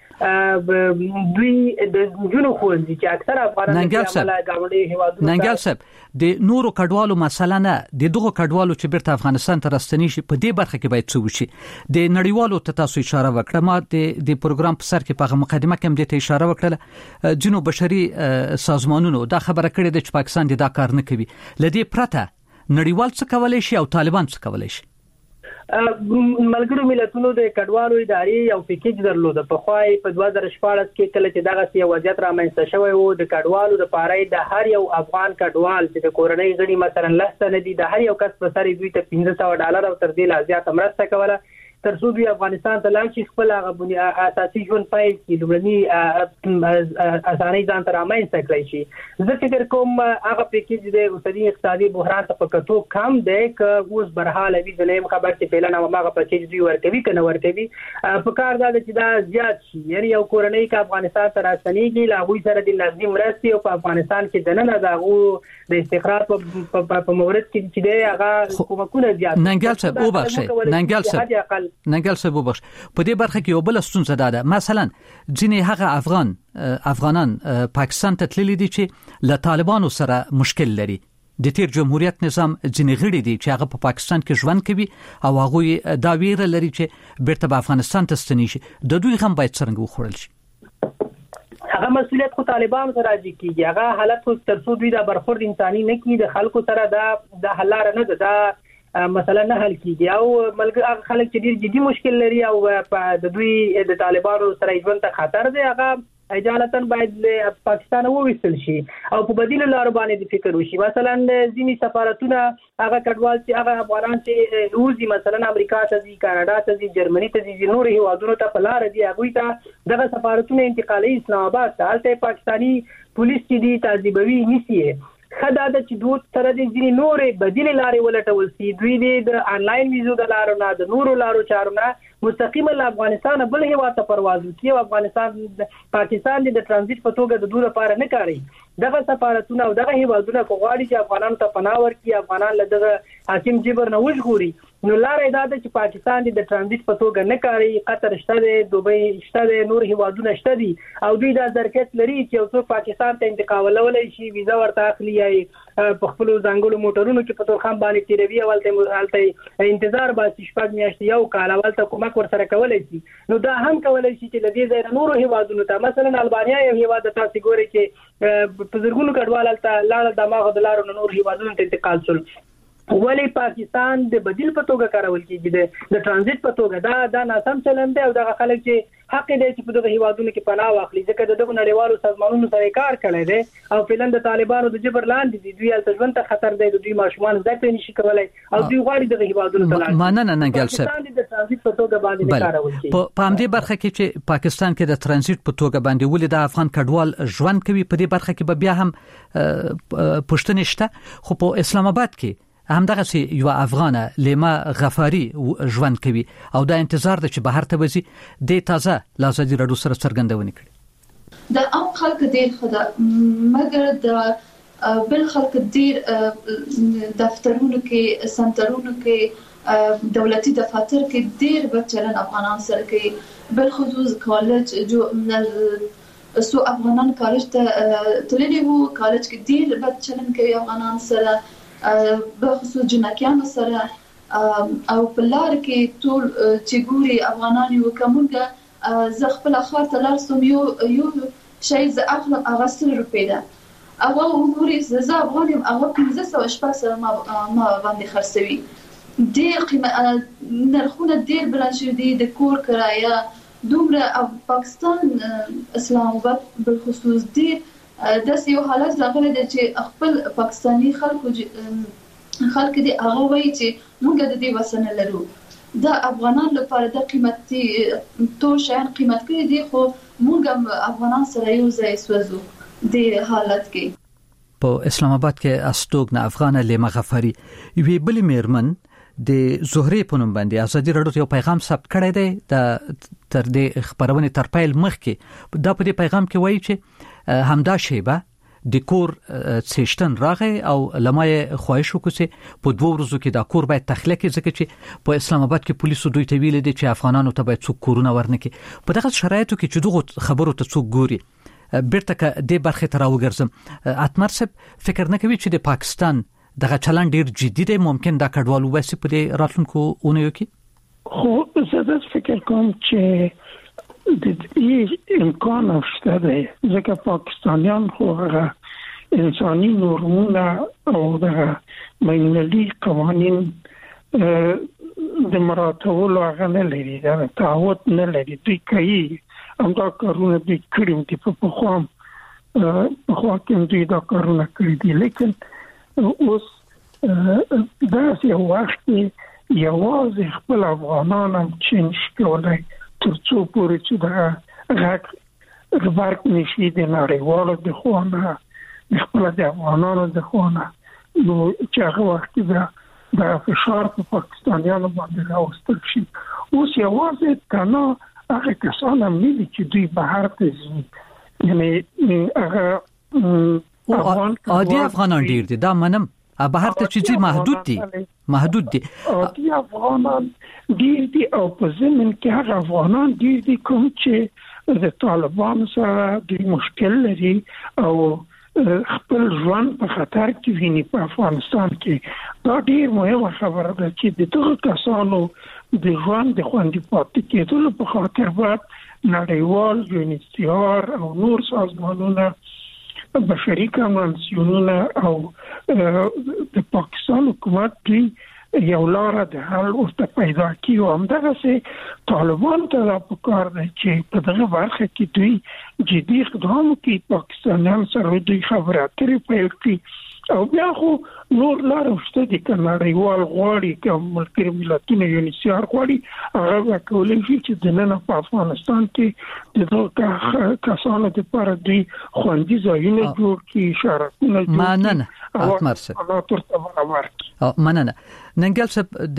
E: چې دوی د جنو خوندي چې اکثر افغانان عمله غاونډي هیوادونو
D: ننګل صاحب د نورو کډوالو مسله نه د دغه کډوالو چې بیرته افغانستان ته راستنی شي په دې برخه کې باید څه وشي د نړیوالو ته تاسو اشاره وکړه ما د د پروګرام په سر کې په مقدمه کې هم د ته اشاره وکړه جنو بشري سازمانونو دا خبره کړې ده چې پاکستان د دا کار نه کوي لدې پرته نړیوال څه کولای شي او طالبان څه کولای شي
E: ملګرو ملتونو د کډوالو ادارې یو پیکیج درلود په خوای په دوه هزار شپږ کې کله چې دغه سی وضعیت رامنځته شوی وو د کډوالو د پاره د هر یو افغان کډوال چې د کورنۍ غړي مثلا لسته نه دي د هر یو کس په سر دوی ته پنځه سوه ډالر او تر دې لا زیات مرسته کوله تر څو دوی افغانستان ته لاړ شي خپل هغه اساسي ژوند پیل کړي لومړني اسانۍ ځان ته رامنځته کړی شي زه فکر کوم هغه پیکیج د اوسني اقتصادي بحران ته په کتو کم دی که اوس برحاله وي زه نه خبر چې پیلنه هغه پیکیج دوی ورکوي که نه ورکوي په کار دا چې دا زیات شي یعنی یو کورنۍ که افغانستان ته راستنېږي له هغوی سره د نظمي مرستې او په افغانستان کې دننه د هغو د استقرار په مورد کې چې دی هغه کومکونه زیات
D: ننګل صاحب وبخښئ ننګل صاحب ننګل صاحب وبخښ په دې برخه کې یو بل ستونزه ده مثلا ځینې هغه افغان افغانان پاکستان ته تللي دي چې له طالبانو سره مشکل لري د تیر جمهوریت نظام ځینې غړي دي چې هغه په پاکستان کې ژوند کوي او هغه دا ویره لري چې بیرته په افغانستان ته ستنی شي د دوی هم باید څنګه وخوړل شي
E: هغه مسؤلیت خو طالبان سره راځي کیږي هغه حالت خو تر څو دوی د برخورد انساني نه کوي د خلکو سره دا د حل لار نه ده مثلا نه حل کیږي او ملګری خلک چې ډیر جدي مشکل لري او د دوی د طالبانو سره ژوند ته خطر دی هغه اجالتا باید له پاکستان وویستل شي او په بدیل لارو باندې د فکر وشي. مثلا ځینی سفارتونه هغه کډوال چې هغه افغانان چې روزي مثلا امریکا ته ځي، کاناډا ته ځي، جرمني ته ځي، نور هیوادونو ته په لار دي، هغه ته دغه سفارتونه انتقالي اسلام آباد ته هلته پاکستانی پولیس چې دي تعذيبوي نيسي. خدا د چې دوه تر دې ځینی نورې بدیل لارې ولټول سي، دوی د انلاین ویزو د لارو نه د نورو لارو چارو نه مستقیما له افغانستان بل هیواد ته پرواز وکړي او افغانستان پاکستان د ترانزیت په توګه د دوه لپاره نه کاری. دغه سفارتونه او دغه هیوادونه کوغاړي چې افغانانو ته پناه ورکړي، افغانان له دغه حاکم جبر نه وژغوري، نو لارې دا ده چې پاکستان د ترانزیت په توګه نه کاری. قطر شته دی، دوبۍ شته دی، نور هیوادونه شته دي او دوی دا ظرفیت لري چې یو څوک پاکستان ته انتقالولای شي، ویزا ورته اخلي یا په خپل ځانګړو موټرونو کې په تورخم باندې تیروي او ولته انتظار باسي شپږ میاشتې یو کال ولته کومک ورسره کولای شي. نو دا هم کولای شي چې لدې ځای نورو هیوادونو ته، مثلا البانیا یو هیواد تاسو ګورئ چې په زرګونو کډوال ته لاړ دماغ د لارو نور هیوادونو ته انتقال شول. ولی پاکستان د بدیل په توګه کارول کیږي د ترانزیت په توګه. دا دا ناسم چلند دی او دغه خلک چې حق دی چې په دغه هیوادونو کې پناه واخلي، ځکه دغه نړیوالو سازمانونو سره کار کړی دی او فعلا د طالبانو د جبر لاندې دي، دوی هلته ژوند ته خطر دی، دوی ماشومان زده کړې نشي کولای او دوی غواړي دغه هیوادونو ته لاړ.
D: مننه ننګل صاحب.
E: پاکستان د ترانزیت په توګه باندې کارول کیږي.
D: په همدې برخه کې چې پاکستان کې د ترانزیت په توګه باندې ولې د افغان کډوال ژوند کوي، په دې برخه کې به بیا هم پښتنه شته، خو په اسلام آباد کې همدغه سي یو افغانه لیما غفاری ژوند کوي او دا انتظار ده چې بهر ته وځي. د تازه لازم رادیو سره څرګندونه کړي
H: د عام خلک ډیر خدا مګر د بل خلک ډیر دفترونو کې سنټرونو کې دولتي دفاتر کې ډیر بچلن افغانان سره کوي، بل خصوص کالج جو سو افغانان کالج ته تللی وو، کالج کې ډیر بچلن کوي افغانان سره به خصوص جنکیانو سره او په لار کې ټول چې ګوري افغانان یو کومګه زه خپل خاطر ته لارسم یو یو شی ز اخلم هغه سل روپۍ ده، هغه وګوري زه افغان یم، هغه پنځه سوه شپږ سوه ما ما باندې خرڅوي. ډېر قیمت نرخونه ډېر بلند شوي دي، د کور کرایه دومره. پاکستان اسلام آباد بالخصوص ډېر داسې یو حالت راغلی دی چې خپل پاکستاني خلکو خلک دي هغه وایي چې موږ د دې وسنه لرو. دا افغانان لپاره د قیمتي ټول شیان قیمت کړي دي، خو موږ افغانان سره یو ځای سوځو د حالت کې.
D: په اسلام آباد کې استوګنه افغانه لیما غفاری وی بل میرمن د زهرې په نوم باندې ازادي راډیو یو پیغام ثبت کړی دی د تر دې خبرونه تر پیل مخکې. دا په دې پیغام کې وایي چې همدا شیبه د کور سیشتن راغی او لمای خواهش وکړي په دوه ورځو کې دا کور باید تخلیه کړي، ځکه چې په اسلام آباد کې پولیسو دوی ته ویل دي چې افغانانو ته باید څوک کورونه ورنکړي. په دغه شرایطو کې چې دغه خبرو ته څوک ګوري بیرته ک د برخه تر راوګرځم، اتمر صاحب فکر نه کوي چې د پاکستان دغه چلن ډیر جدي دی، ممکن دا کډوال وباسي په دې راتلونکو اونیو کې؟
B: خو زه د فکر کوم چې د دې امکان شته دی، ځکه پاکستانیان خو هغه انساني نورمونه او د بین‌المللي قوانین د مراعاتولو هغه نه لري، دا تعهد نه لري. دوی کوي همدا کارونه دوی کړي دي، په پخوا پخوا کې دوی دا کارونه کړي دي، لیکن اوس داسې یو وخت کې یوازې خپل افغانان هم چینج کولای تر څو پورې چې دا غږ غبرګ نشي د نړیوالو د خوا نه د خپله د افغانانو د خوا نه، نو چې هغه وخت کې د فشار په پاکستانیانو باندې راوستل شي. اوس یوازې تنها هغه کسان هم نه دي چې دوی بهر ته ځي، یعنې هغه
D: عادي افغانان ډېر دي، دا منم بهر ته چې ځي محدود دي محدود دي
B: عادي افغانان ډېر دي او په ضمن کې هغه افغانان ډېر دي کوم چې د طالبانو سره دوی مشکل لري او خپل ژوند په خطر کې ویني په افغانستان کې. دا ډېر مهمه خبره ده چې د دغه کسانو د ژوند د خوندي پاتې کېدلو په خاطر باید نړیوال یو ان ایچ سی آر او نور سازمانونه بشري کنوانسیونونه او د پاکستان حکومت دوی یو لار د حل ورته پیدا کیو. همدغه سي طالبان ته په کار دی چې په دغه برخه کې دوی جدي اقدام کوي، پاکستانیان سره دوی خبرې اترې پیل کړي او بیا خو نور لار شته دي که نړیوال غواړي که ملګري ملتونه یونیسیار غواړي هغه کولای شي چې دننه په افغانستان کې د دغه کسانو لپاره دوی خوندي ځایونه جوړ کړي، شارکونه جوړ کړي.
D: مننه اتمر صاحب. مننه ننګل صاحب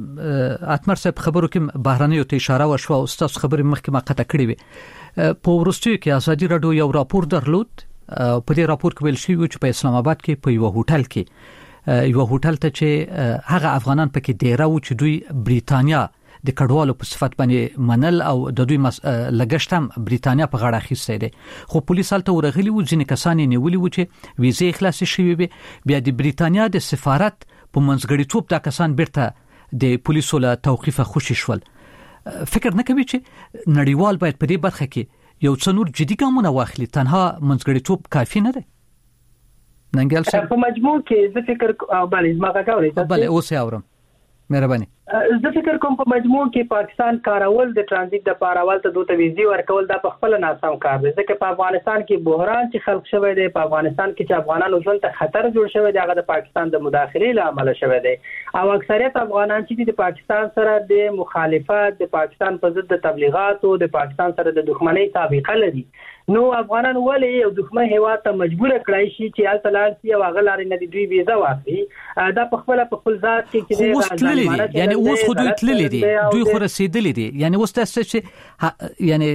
D: د اتمر صاحب خبرو کې بهرنیو ته اشاره وشوه او تاسو خبرې مخکې ما قطع کړې وي. په ورستیو کې ازادي رادیو یو راپور درلود، په دې راپور کې ویل شوی چې په اسلام آباد کې په یو هوټل کې یو هوټل ته چې هغه افغانان پکې ډیر او چې دوی بریتانیا د کډوالو په صفت باندې منل او د دوی لګښت هم بریتانیا په غاړه اخیستی دی، خو پولیس هلته ورغلي وو، ځینې کسان یې نیولي وو چې ویزې خلاصې شوې وي. بیا د بریتانیا د سفارت په منځګړیتوب دا کسان بیرته د پولیسو له توقیفه خوشي شول. فکر نه کوي چې نړیوال باید په دې برخه کې یو څو نور جدي ګامونه واخلي؟ تنها منځګړیتوب کافي نه دی. ننګل صاحب
E: په مجموع کې زه فکر او بلې ما کاوه تاسو
D: بلې اوس یې اورم. مهرباني.
E: زه فکر کوم په مجموع کې پاکستان کارول د ترانزیت د پاراول ته دوته ویزي ورکول دا په خپل ناسم کار دی، ځکه په افغانستان کې بحران چې خلق شوی دی، په افغانستان کې چې افغانانو ژوند ته خطر جوړ شوی دی، هغه د پاکستان د مداخلې له امله شوی دی او اکثریت افغانان چې د پاکستان سره د مخالفت، د پاکستان په ضد د تبلیغاتو، د پاکستان سره د دښمنۍ سابقه لري. نو افغانان ولې یو دښمن هیواد ته مجبور کړای شي چې الته لاړ شي او هغه لارې نه دوی ویزه واخلي؟ دا په خپل په خپل ذات کې
D: چې یعنی اوس خو دوی تللی دي، دوی خو رسیدلی دي، یعنی اوس تاسو چې یعنی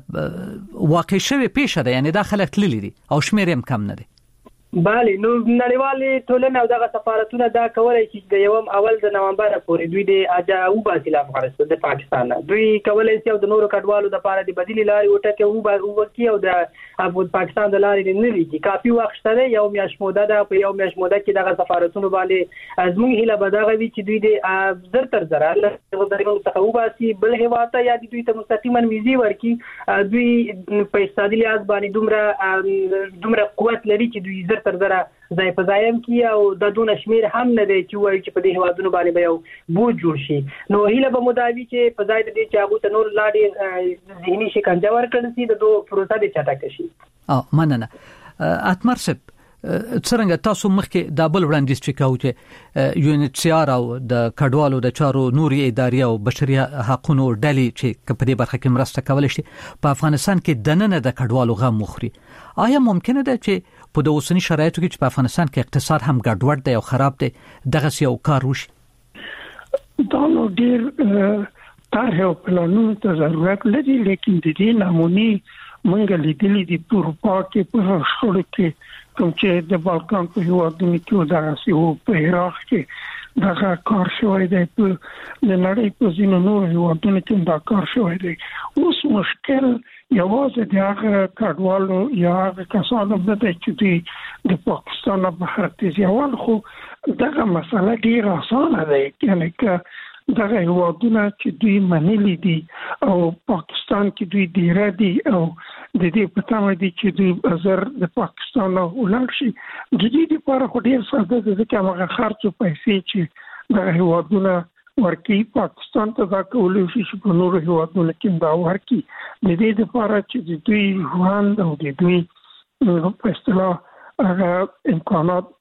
D: هغه واقع شوی پیښه ده، یعنی دا خلک تللی دي او شمیر هم کم نه دي.
E: بله، نو نړیوالې ټولنې او دغه سفارتونه دا کولای شي د یوم اول د نومبر پورې دوی د اجا او باسي له افغانستان د پاکستان دوی کولای شي د نورو کډوالو د لپاره د بدیل لارې وټکه او با وکي او د افغان پاکستان د لارې نه لري. کافي وخت شته، یو میاشت موده ده، په یو میاشت موده کې دغه سفارتونه باندې ازمون هله بدغه وی چې دوی د زر تر زر له غوډرونو څخه او باسي بل هیواد ته یا دوی ته مستقیما ویزي ورکي. دوی په اقتصادي لحاظ باندې دومره دومره قوت لري چې دوی تر زره ځای په ځایم کې او د دون شمیر هم نه دی چې وایي چې په دې هوادونو باندې به یو بوج جوړ شي. نو هیله به مداوي چې په ځای د دې چې هغه ته نور لاړې ذهني شکنجه ورکړل شي، د دوه پروسه د چټک شي.
D: اه مننه. اتمر صاحب څنګه تاسو مخکې د بل وړاندیز چې کاوه چې یو ان ایچ سی آر او د کډوالو د چارو نوري ادارې او بشري حقوقو ډلې چې په دې برخه کې مرسته کولای شي په افغانستان کې دننه د کډوالو غم مخوري، آیا ممکنه ده چې په د اوسنی شرایطو کې چې په افغانستان کې اقتصاد هم ګډوډ دی او خراب دی دغه یو کار وشي؟
B: دا نو ډیر طرح او پلانونو ته ضرورت لري، لیکن د دې نمونې مونږ لیدلې دي په اروپا کې، په شوړ کې، کوم چې د بالکان په هیوادونو کې دا سی او په عراق کې دا کار شوی دی، په نړۍ په ځینو نورو هیوادونو کې دا کار شوی دی. اوس مشکل یوازې د هغه کډوالو یا هغه کسانو نه دی چې دوی د پاکستان بهر تیزیول، خو دغه مسله ډیره اسانه ده، یعنی که دغه هیوادونه چې دوی منلي دي او پاکستان کې دوی ډیره دي او د دې په تمه دي چې دوی زر د پاکستان ولاړ شي، د دې لپاره خو ډیر ساده ده چې هغه خرڅ پیسې چې دغه هیوادونه ورکی پاکستان ته دا کولای شي چې په نورو هیوادونو کې دا ورکی، د دې لپاره چې دوی ژوند او د دوی په اصطلاح هغه امکانات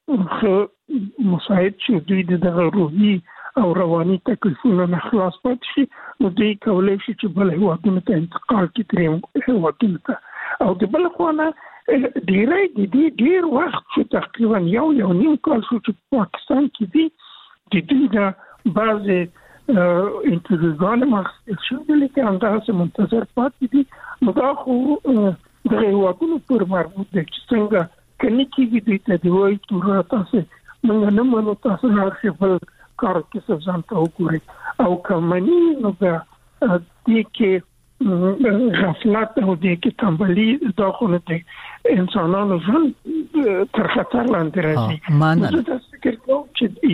B: مساعد شي دوی د روحي او رواني تکلیفونو نه خلاص پاتې شي، نو دوی کولای شي چې بل هیوادونو ته انتقال کړي، دریم هیوادونو ته. او د بل خوا نه ډیری د دې ډیر وخت چې تقریبا یو یو نیم کال شو چې پاکستان کې دي د دوی د بعضې انتظارګانې مخصوص شوي، لیکن همداسې منتظر پاتې دي. نو دا خو د هیوادونو پر مربوط دی چې څنګه که نه کېږي دوی ته د وایي توره تاسې موږ نه منو، تاسو لاړ شئ بل کار کې ځان ته وګورئ، او که مني نو بیا دې کې غفلت او دې کې تنبلي دا خو نه دی، انسانانو ژوند تر خطر لاندې راځي. زه دا فکر کوم چې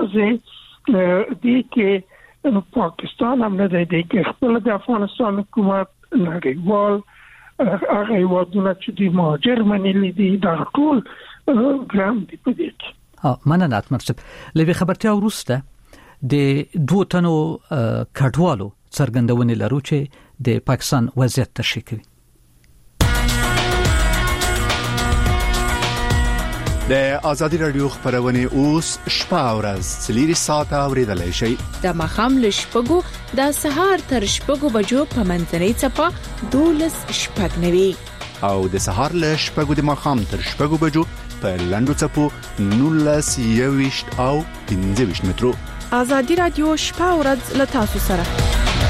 B: یوازې دې کې پاکستان هم نه دی، دې کې خپل د افغانستان حکومت، نړیوال هغه هیوادونه چې دوی مهاجر منلي دي، دا ټول ګرام دي په دې کې.
D: ها مننه اتمر صاحب. لوی خبرتیا وروسته د دوه تنو کډوالو څرګندونې لرو چې د پاکستان وضعیت تشریح کوي.
G: د ازادي رادیو خبرونه اوس شپه او ورځ سلیری ساعته اوریدلای شئ.
I: د مخام له شپږو د سهار تر شپږو بجو په منځنۍ چپه دولس شپږ نوي
G: او د سهار له شپږو د مخام تر شپږو بجو په لندو چپو نولس یويشت او پنځه ویشت مترو.
I: ازادي رادیو شپه او ورځ له تاسو سره.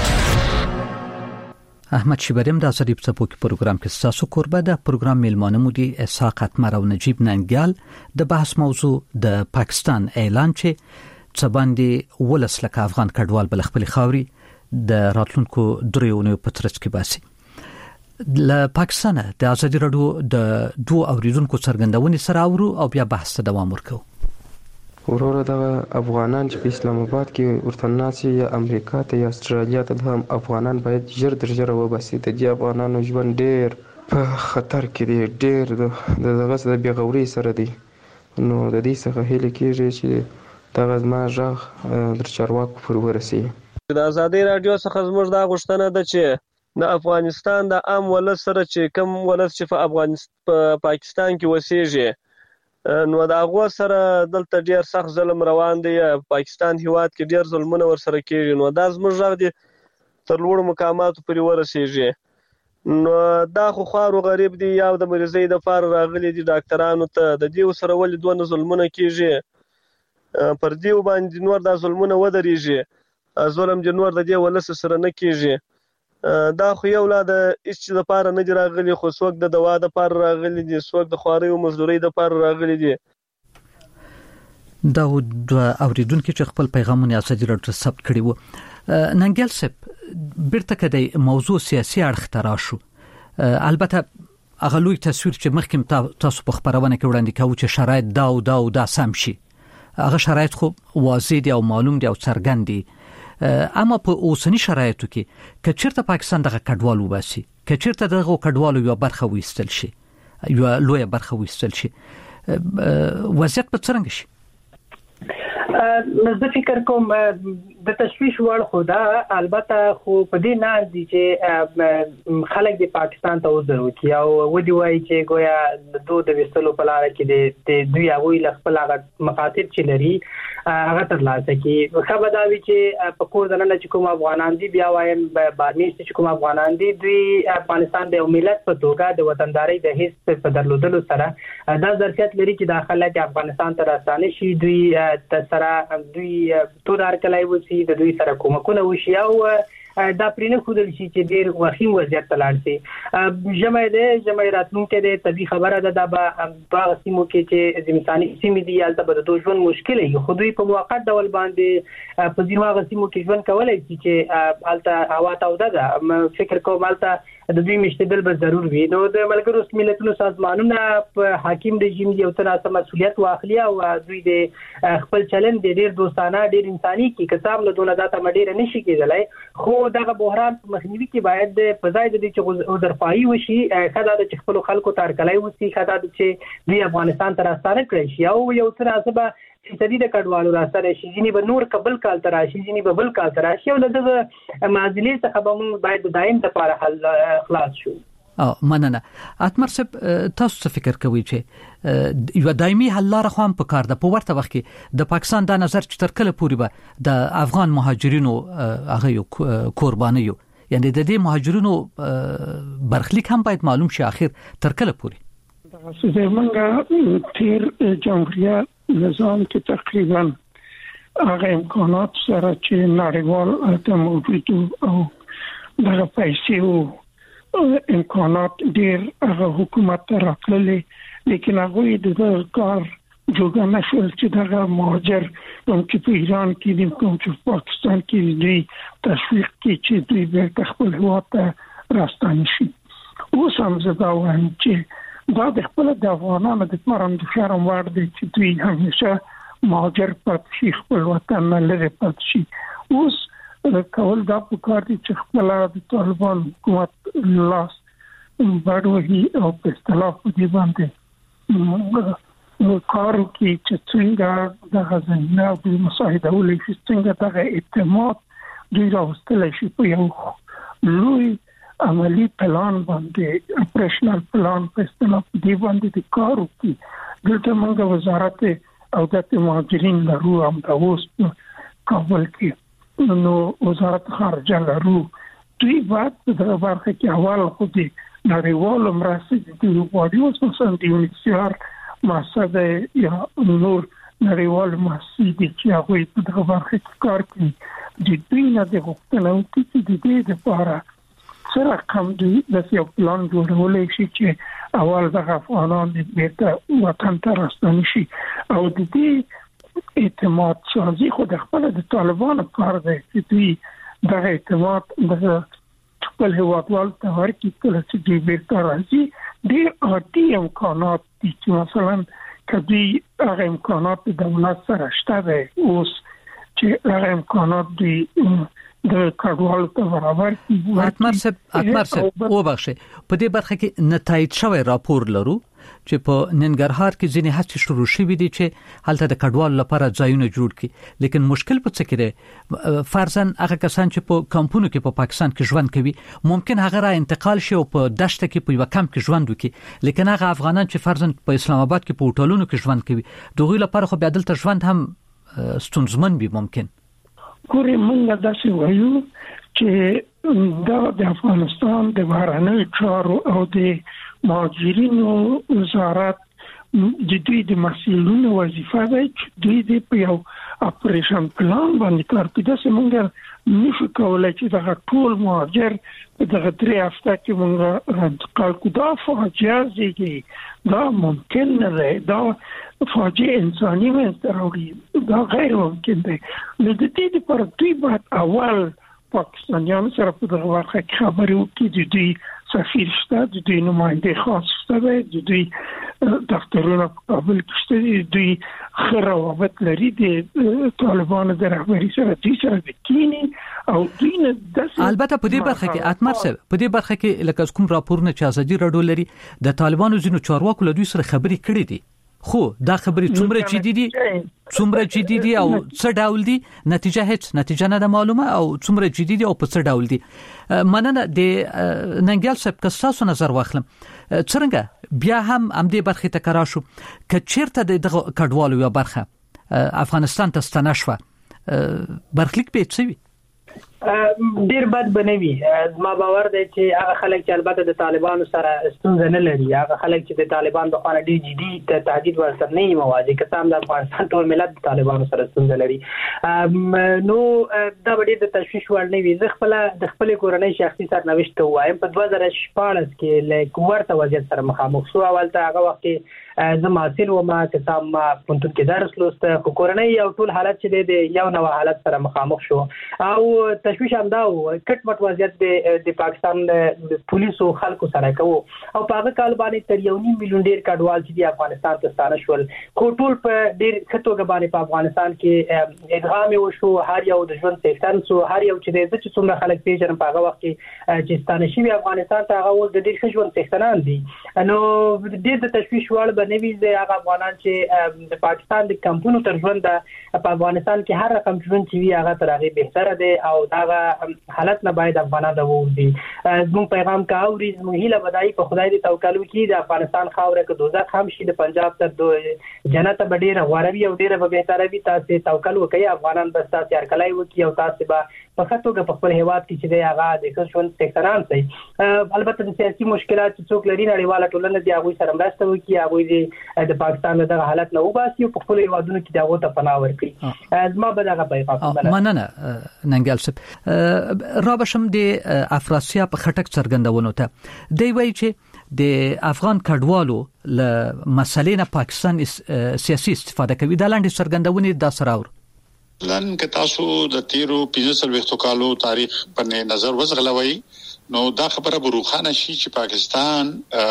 D: احمد شیبریم د ازادي په پروګرام کې تاسو قربه د پروګرام میلمانه مو دي اسحاق اتمر او نجیب ننګیال. د بحث موضوع د پاکستان اعلان چې څباندې ولس لکه افغان کډوال بل خپل خاوري د راتلونکو دریونو په ترڅ کې باسي. له پاکستان د ازادي رادیو د دوه اوریدونکو څرګندونې سره اورو او بیا بحث ته دوام ورکو.
J: ورور د افغانان چې په اسلام آباد کې ورته ناسي یا امریکا ته یا استرالیا ته هم افغانان باید ژر در ژر وباسي. د دې افغانانو ژوند ډېر په خطر کې دی، ډېر د دغه د بیغوري سره دی. نو د دې څخه هیله کېږي چې دغه زما غږ در چارواکو پر ورسي.
K: د ازادي رادیو څخه زموږ دا غوښتنه ده چې د افغانستان د عام ولس سره چې کوم ولس چې په افغانستان په پاکستان کې وسیږي نو دا غو سره دلته ډیر سخت ظلم روان دی. پاکستان هیواد کې ډیر ظلمونه ور سره کیږي. نو دا زموږ غږ دی تر لوړ مقاماتو پورې ورسیږي. نو دا خو خارو غریب دی یا د مریضۍ د فار راغلي دي ډاکټرانو ته د دې سره ولې دوه ظلمونه کیږي پر دې باندې نور دا ظلمونه ودرېږي. ظلم د نور د دې ولس سره نه کیږي. دا خو یو لا د هیڅ د پاره نه راغلي، خو څوک د دوا د پاره راغلي دي، څوک د خواري او مزدوري د پاره راغلي دي.
D: دا د اوریدونکو چې خپل پیغامونه ازادي رادیو ثبت کړي وو. ننګل سپ بیرته کدی موضوع سیاسي اړخ ته راشو. البته هغه لوی تصویر چې مخکې تاسو په خبرونه کې وړاندې کوو چې شرایط دا او دا او دا سم شي، هغه شرایط خو واضح دي او معلوم دي او څرګند دي. اما په اوسنی شرایطو کې کچرته پاکستان دغه کډوال وباسي، کچرته دغه کډوالو یو برخه وېستل شي، یو لوی برخه وېستل شي، وضعیت په څنګه شي؟
E: زه فکر کوم د تشویش وړ خدا البته خو په دې نه دي چې خلک د پاکستان ته وځو چې او ودی وای چې گویا د دوه د وستلو په لار کې د دوی هغه ل خپل هغه مخاطب چې لري هغه تر لاسه کې خبر دا وی چې په کور دنه چې کوم افغانان دي بیا وایم باندې چې کوم افغانان دي دوی افغانستان د ملت په توګه د وطنداري د حس په درلودلو سره دا ظرفیت لري چې داخله د افغانستان ته راستانه شي. دوی سره دوی تودار کلای وسی د دوی سره کومکونه وشي او دا پرینه خودل شي چې ډیر وخیم وضعیت تلل شي. جمع ده جمع راتلونکو د طبي خبره ده د باغ سیمو کې چې زمستاني سیمې دي البته به د ژوند مشکل وي، خو دوی په موقت ډول باندې په ځینو سیمو کې ژوند کولای شي چې البته هوا تاوده ده. فکر کوم البته د دوی مشتدل به ضرور وي. نو د ملګرو ملتونو سازمانونو په حاکم رژیم یو تناسب مسؤلیت واخلي او دوی د خپل چلند د ډیر دوستانه ډیر انساني کې کسب له دونه داته مډیر نشي کېدلای. خو دغه بحران په مخنیوي کې باید د فضای د چې عذرخواهي وشي، خدای د خپل خلکو تار کلای وسی، خدای د چې دوی افغانستان ته راستانه کړی شي او یو تناسب فیصدي د کډوالو راستانه شي، ځینې به نور قبل کال تر راشي، ځینې به بل کال تر راشي او دغه معادلې څخه به موږ باید د دایم لپاره حل خلاص شو.
D: او مننه. اتمر صاحب تاسو څه فکر کوئ چې یو دایمي حل لاره خو هم په کار ده؟ په ورته وخت کې د پاکستان د نظر چې تر کله پورې به د افغان مهاجرینو هغه یو قرباني یو، یعنی د دې مهاجرینو برخلیک هم باید معلوم شي اخر تر کله پورې؟
B: دا څه منګه تیر جمهوریت نظام کې تقریبا هغه امکانات سره چې نړیوال ته موجود او دغه پیسې او امکانات ډیر هغه حکومت راکړلې، لیکن هغه د کار جوړه نشول چې دغه مهاجر کوم چې په ایران کې دي، کوم چې په پاکستان کې دي، تشویق کې چې دوی به خپل هیواد ته راستانه شي. اوس هم زه دا وایم چې دا د خپل د افغانانو د پرم د شرم وړ دی چې دوی همیشه مهاجر پاتې شي، خپل وطن نه لري پاتې شي. اوس کول دا په کار دي چې خپل د طالبان حکومت لاس بڑوهي او په اصطلاح په دې باندې کارو کې چې څنګه د غزنه د مساعده ولې څنګه د اعتماد دوی راوستل شي په یو لوی عملی پلان باندې اپریشنل پلان په اصطلاح دی باندې د کارو کې دلته موږ وزارت او د مهاجرین لرو هم د اوس کابل کې نو وزارت خارجه لرو دوی باید په برخه کې اول خو دي نړیوال مرستې د وړاندې اوس مثلا د یونیسیار مؤسسه یا نور نړیوال مؤسسې دي چې هغه په دغه برخه کې کار کوي د دوی نه د غوښتنو چې د دې لپاره سره کوم دی د یو پلان جوړول شي چې اول د افغانان د بیرته وطن ته راستنی شي او د دې اعتماد سازي خو د خپل د طالبانو کار دی چې دوی د اعتماد د خپل هیوادوال ته ورکړي کله چې دوی بیرته راځي ډېر عادي امکانات دي چې مثلا کدی هغه امکانات د دولت سره شته دی اوس چې هغه امکانات دي د کډوالو ته برابر دي.
D: اتمر صاحب اتمر صاحب او بخښه په دې برخه کې نتایج شوی راپور لرو چې په ننګرهار کې ځینې هڅې شروع شوې دي چې هلته د کډوالو لپاره ځایونه جوړ کړي لیکن مشکل په څه کې دی فرضاً هغه کسان چې په کمپونو کې په پاکستان کې ژوند کوي ممکن هغه را انتقال شي او په دشت کې په یو کمپ کې ژوند وکړي لیکن هغه افغانان چې فرضاً په اسلام آباد کې په هوټلونو کې ژوند کوي دغه لپاره خو بیا دلته ژوند هم ستونزمن وي ممکن
B: ګورې موږ داسې وایو چې دا د افغانستان د بهرنیو چارو او د مهاجرینو وزارت د دوی د مسؤلینو وظیفه ده چې دوی د په یو اپریشن پلان باندې کار کوي. داسې موږ نشو کولای چې دغه ټول مهاجر په دغه درې هفته کې موږ انتقال کړو. دا فاجعه زیږي دا ممکن نه دی دا فاجعه انساني منځته راوړي دا غیر ممکن دی. نو د دې لپاره دوی باید اول پاکستانیانو سره په دغه برخه کې خبرې وکړي د دوی سفیر شته د دوی نماینده خاص شته د دوی دفترونه په کابل کې شته د دوی ښه روابط لري د طالبانو د رهبري سره دوی سره کینی او دوی نه داسې
D: البته په دې برخه کې اتمر صاحب په دې برخه کې لکه کوم راپورونه چې ازادي راډیو لري د طالبانو ځینو چارواکو له دوی سره خبرې کړې دي خو دا خبرې څومره جدي دي څومره جدي دي او څه ډول دي نتیجه هیڅ نتیجه نه ده معلومه او څومره جدي دي او په څه ډول دي. مننه د ننګیال صاحب که تاسو نظر واخلم څنګه بیا هم ام دې برخه ته کرا شو ک چیرته د کډوالو یا برخه افغانستان ته ستنه شو برخلیک به څه وي
E: ډیر بد بنوي. ما باور دی چې هغه خلک چې البته د طالبانو سره ستونزه نه لري هغه خلک چې د طالبان د خوا ډیر جدي تهدید ورسره نه مواجه کسان د افغانستان ټول ملت د طالبانو سره ستونزه لري نو دا ډیر د تشویش وړ نه وي. زه خپل د خپل کورنۍ شخصي سرنوشت ته وایم په دوه زره شپاړس کې له ورته وضعیت سره مخامخ شو. اولته هغه وخت کې زه ماسل و ما کسان ما پونتون کې درس لوسته خو کورنۍ یو ټول حالت چې د یو نو حالت سره مخامخ شو او تشویش هم دا و کټ مټ وضعیت د پاکستان د پولیسو خلکو سره کوو او په هغه کال باندې تر یو نیم میلیون ډیر کډوال چې د افغانستان ته ستانه شول خو ټول په ډیر خطوګه باندې په افغانستان کې ادغام وشو هر یو د ژوند څښتن سو هر یو چې د څومره خلک پیژنم په هغه وخت کې چې ستانه شي افغانستان ته هغه د ډیر ژوند څښتنان دي نو ډیر د تشویش وړ نوی زه هغه افغانان چې د پاکستان د کمپونو تر ژوند په افغانستان کې هر رقم ژوند چې وی هغه تر هغه بهتره دی او دا حالت نه باید افغانان د ووځي. زموږ پیغام کاوري زموږ هیله بدایي په خدای دې توکل وکړي د افغانستان خاوره کې دوزخ هم شي د پنجاب تر جنت به ډیره غوړوي او ډیره به بهتره وي. تاسو توکل وکړئ افغانان به تاسو هرکلای وکړي او تاسو به په خاطر په خپل هیواد کې چې دی هغه د ژوند څښتنان سي. البته د سیاسي مشکلات چې څوک لري نړیواله ټولنه دی هغه سره مرسته وکړي هغه د پاکستان دغه حالت نه وباسي او په خپل هیوادونو کې دغه ته پناه ورکړي. زما به دغه پیغام
D: مننه ننګیال صاحب را بشم د افراسیاب خټک څرګندونو ته دی وایي چې د افغان کډوالو له مسلې نه پاکستان سیاسي استفاده کوي. د لاندې څرګندونې د سراور
F: لن که تاسو د تیرو پنځه څلوېښتو کالو تاریخ په نظر وزغلوي نو دا خبره بروخانه شي چې پاکستان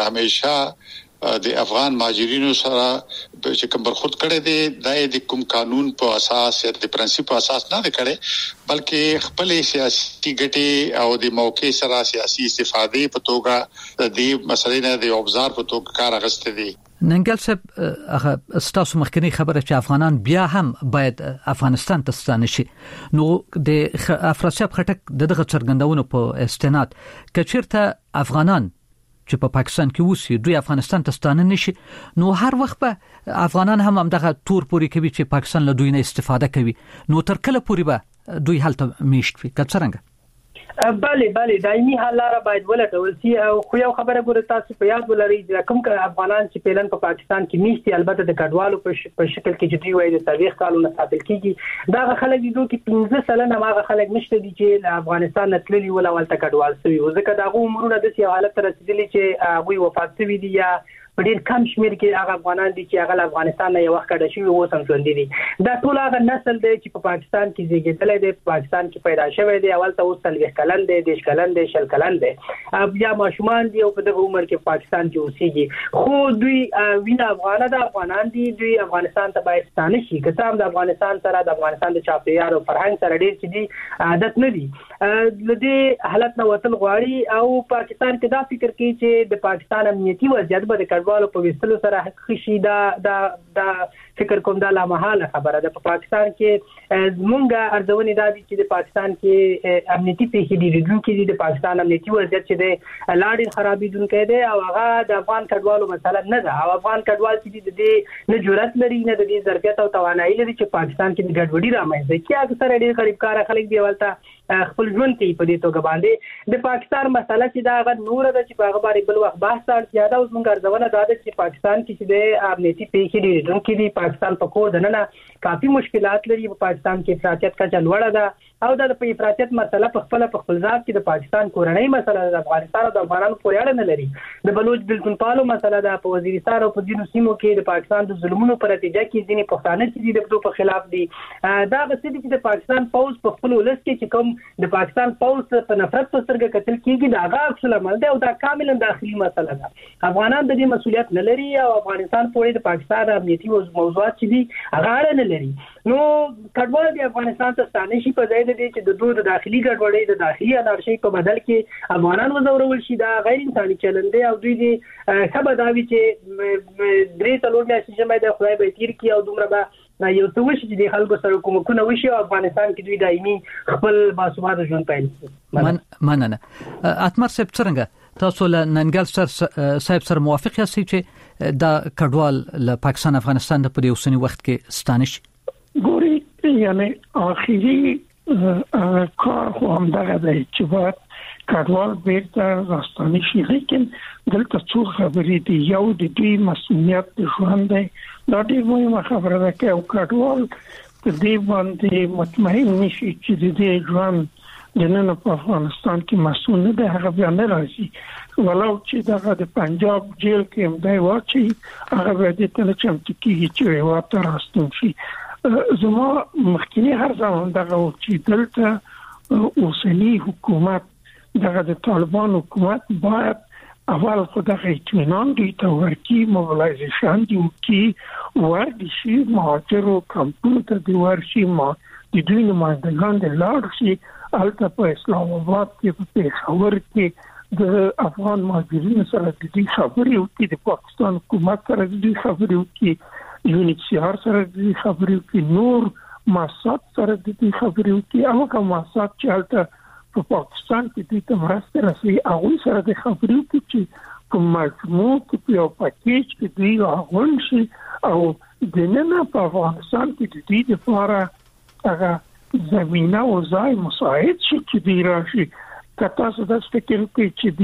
F: همیشه د افغان مهاجرینو سره چې کوم برخورد کړي دي د کوم قانون په اساس یا د پرنسپ په اساس نه کړي بلکې خپل سیاسي ګټي او د موقع سره سیاسي استفادې په توګه د دې مسلې نه د اوبزار په توګه کار اغسته دي.
D: ننګل صاحب هغه ستاسو مخکنی خبره چې افغانان بیا هم باید افغانستان ته ستانه شي نو د افراسیاب خټک دغه څرګندونو په استناد کچیرته افغانان چې په پاکستان کې اوسي دوی افغانستان ته ستانه نشي نو هر وخت به افغانان هم همدغه تور پوری کوي چې پاکستان له دوی نه استفاده کوي نو تر کله پوری به دوی هلته میشت وي کڅرنګ
E: بله بله دایمي حل لاره باید ولټول شي او خو یو خبره ګوره تاسو په یاد ولرئ چې کوم افغانان چې پیلن په پاکستان کې میشتي البته د کډوالو په شکل کې چې دوی وایي د سابق کالونو ساتل کیږي دا خلک دي چې پنځه سلنه هغه خلک نشته دي چې افغانستان نتللی ولا ولته کډوال شوی او ځکه دا عمرونه د سي حالت رسیدلی چې هغه وفات شوی دي یا په ډیر کم شمیر کې هغه افغانان دي چې هغه افغانستان نه یو وخت کډه شوی او سم ژوند دي دا ټول هغه نسل دی چې په پاکستان کې زیږیدل دي په پاکستان کې پیدا شوی دی اول ته اوس تلوي کلن دی دیش کلن دی شل کلن دی بیا ماشومان دی او په دغه عمر کې پاکستان کې اوسېږي خو دوی وینا افغان د افغانان دي دوی افغانستان ته باید ستانه شي که څنګه د افغانستان سره د افغانستان د چاپیریال او فرهنګ سره ډیر چې دي عادت نه دي د دې حالت نه وتل غواړي او پاکستان کې دا فکر کوي چې د پاکستان امنیتي وضعیت به د کډوالو په وستلو سره حقیقي شي دا دا دا فکر کوم دا لا محاله خبره ده په پاکستان کې مونږه ارزونې دا دي چې د پاکستان کې امنیتي پیښې دي ریډونکو دي د پاکستان امنیتي وضعیت چې د لاړې خرابېدونکو دی او هغه د افغان کډوالو مسله نه ده او افغان کډوال چې د دې نه جرأت لري نه د دې ظرفیت او توانایي لري چې پاکستان کې د ګډوډي رامنځته کړي اکثر ډېر غریب کار خلک دی ولته خپل ژوند کوي په دې توګه باندې د پاکستان مسله چې دا غو نور ده چې په هغه باندې بل وخت بحث اړتیا ده اوس موږ ارزونه دا ده چې پاکستان کې چې د امنیتي پیښې دي ریډونکو دي پاکستان په کور دننه کافي مشکلات لري په پاکستان کې افراطیت کچه لوړه ده او د افراطیت مسله په خپل په خپل ځات کې د پاکستان کورنۍ مسله د افغانستان او د افغانانو پورې اړه نه لري د بلوچ دلتون پالو مسله ده په وزیرستان او په ځینو سیمو کې د پاکستان د ظلمونو پر نتیجه کې ځینې پښتانه چې د دوی په خلاف دي دا غوښتي چې د پاکستان پوز په خپل ولس کې چې کوم د پاکستان پوز په نفرت په سترګه کتل کېږي دا هغه اصل عمل دی او دا کاملا داخلي مسله ده افغانان د دې مسولیت نه لري او افغانستان پورې د پاکستان امنیتي موضوعات چې دي هغه اړه نه لري نو کډوال د افغانستان ته ستانه شي په ځای د دې چې د دوه د داخلي ګډوډۍ د داخلي انارشي په بدل کې افغانان وزورول شي دا غیر انساني چلند دی او دوی دې خبر دا وی چې درې څلور میاشتې چې مې د خدای به تیر کی او دومره به یو څه وشي چې د خلکو سره کومکونه وشي او افغانستان کې دوی دایمي خپل باسواده ژوند پیل
D: کړي مننه اتمر صاحب څنګه تاسو له ننګل سر صاحب سره موافق یاستئ چې دا کډوال له پاکستان افغانستان په دې اوسنی وخت کې ستانه شي
B: ګوري یعنی اخیری کار خو هم دغه دی چې باید کډوال بیرته راستانه شي لیکن دلته څو خبرې دي یو د دې مسؤلیت د ژوند دی دا ډېر مهمه خبره ده چې یو کډوال په دې باندې مطمئن نشي چې د دې ژوند د نن په افغانستان کې مسؤل نه دی هغه بیا نه راځي ولو چې دغه د پنجاب جیل کې هم دی واچي هغه به دې ته چمتو کېږي چې هیواد ته راستون شي زما مخکنی هر زمان دغه چې دلته اوسنی حکومت دغه د طالبان حکومت باید اول خدای اطمینان دی ته ورکی موبلایزیشن دی کی ورد شي مهاجر او کمپیوټر دی ورشي ما د دوی نمائندگان د لار شي البته په اسلام آباد کې په پېښور کې د افغان مهاجرینو سره د دې خبرې او د پاکستان حکومت سره د دې خبرې او کې یونیسیار سره د دې خبرې کې نور ماسات سره د دې خبرې او کې هغه ماسات چې البته په پاکستان کې د تمرسته رسي هغه سره د خبرې کې چې کوم مجموع کې یو پاکیج کې دی هغه شي او د نن په افغانستان کې د دې لپاره هغه زمينه او ځای مساعد شي چې دی راشي کته څه د فکر کې چې